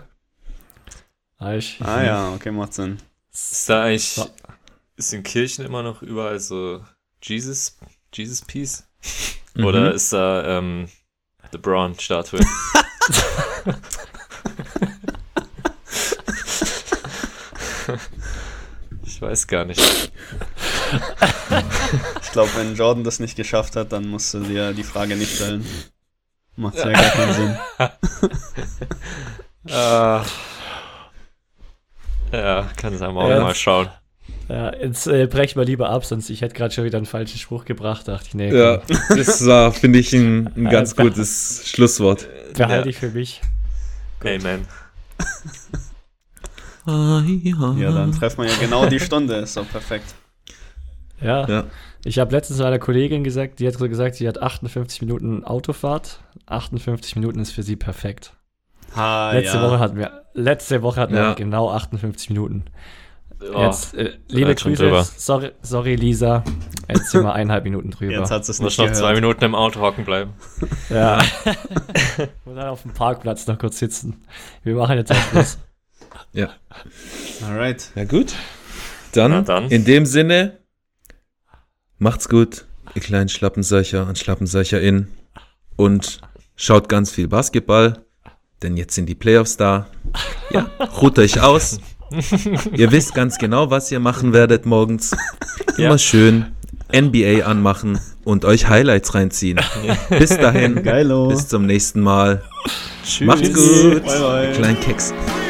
Okay, macht Sinn. Ist da eigentlich, ist in Kirchen immer noch überall so Jesus Peace? Oder ist da LeBron-Statue? Ich weiß gar nicht. Ich glaube, wenn Jordan das nicht geschafft hat, dann musst du dir die Frage nicht stellen. Macht ja gar keinen Sinn. Ja, kann sein, mal schauen. Ja, jetzt brech mal lieber ab, sonst ich hätte gerade schon wieder einen falschen Spruch gebracht, dachte ich, nee. Ja, das war, finde ich, ein ganz gutes Schlusswort. Behalte ich für mich. Amen. Ja, dann treffen wir ja genau die Stunde, ist doch perfekt. Ja. Ich habe letztens einer Kollegin gesagt, die hat so gesagt, sie hat 58 Minuten Autofahrt. 58 Minuten ist für sie perfekt. Letzte Woche hatten wir genau 58 Minuten. Jetzt, liebe Grüße, sorry Lisa, jetzt sind wir 1,5 Minuten drüber. Jetzt hat es nicht noch 2 Minuten im Auto hocken bleiben. Ja. Und dann auf dem Parkplatz noch kurz sitzen. Wir machen jetzt auch Schluss. Ja. Alright. Ja gut. Dann, in dem Sinne, macht's gut. ihr kleinen Schlappenseicher und SchlappenseicherInnen. Und schaut ganz viel Basketball, denn jetzt sind die Playoffs da. Ja, ruht euch aus. Ihr wisst ganz genau, was ihr machen werdet morgens. Immer schön NBA anmachen und euch Highlights reinziehen. Bis dahin, Geilo. Bis zum nächsten Mal. Tschüss. Macht's gut. Bye, bye. Kleinen Keks.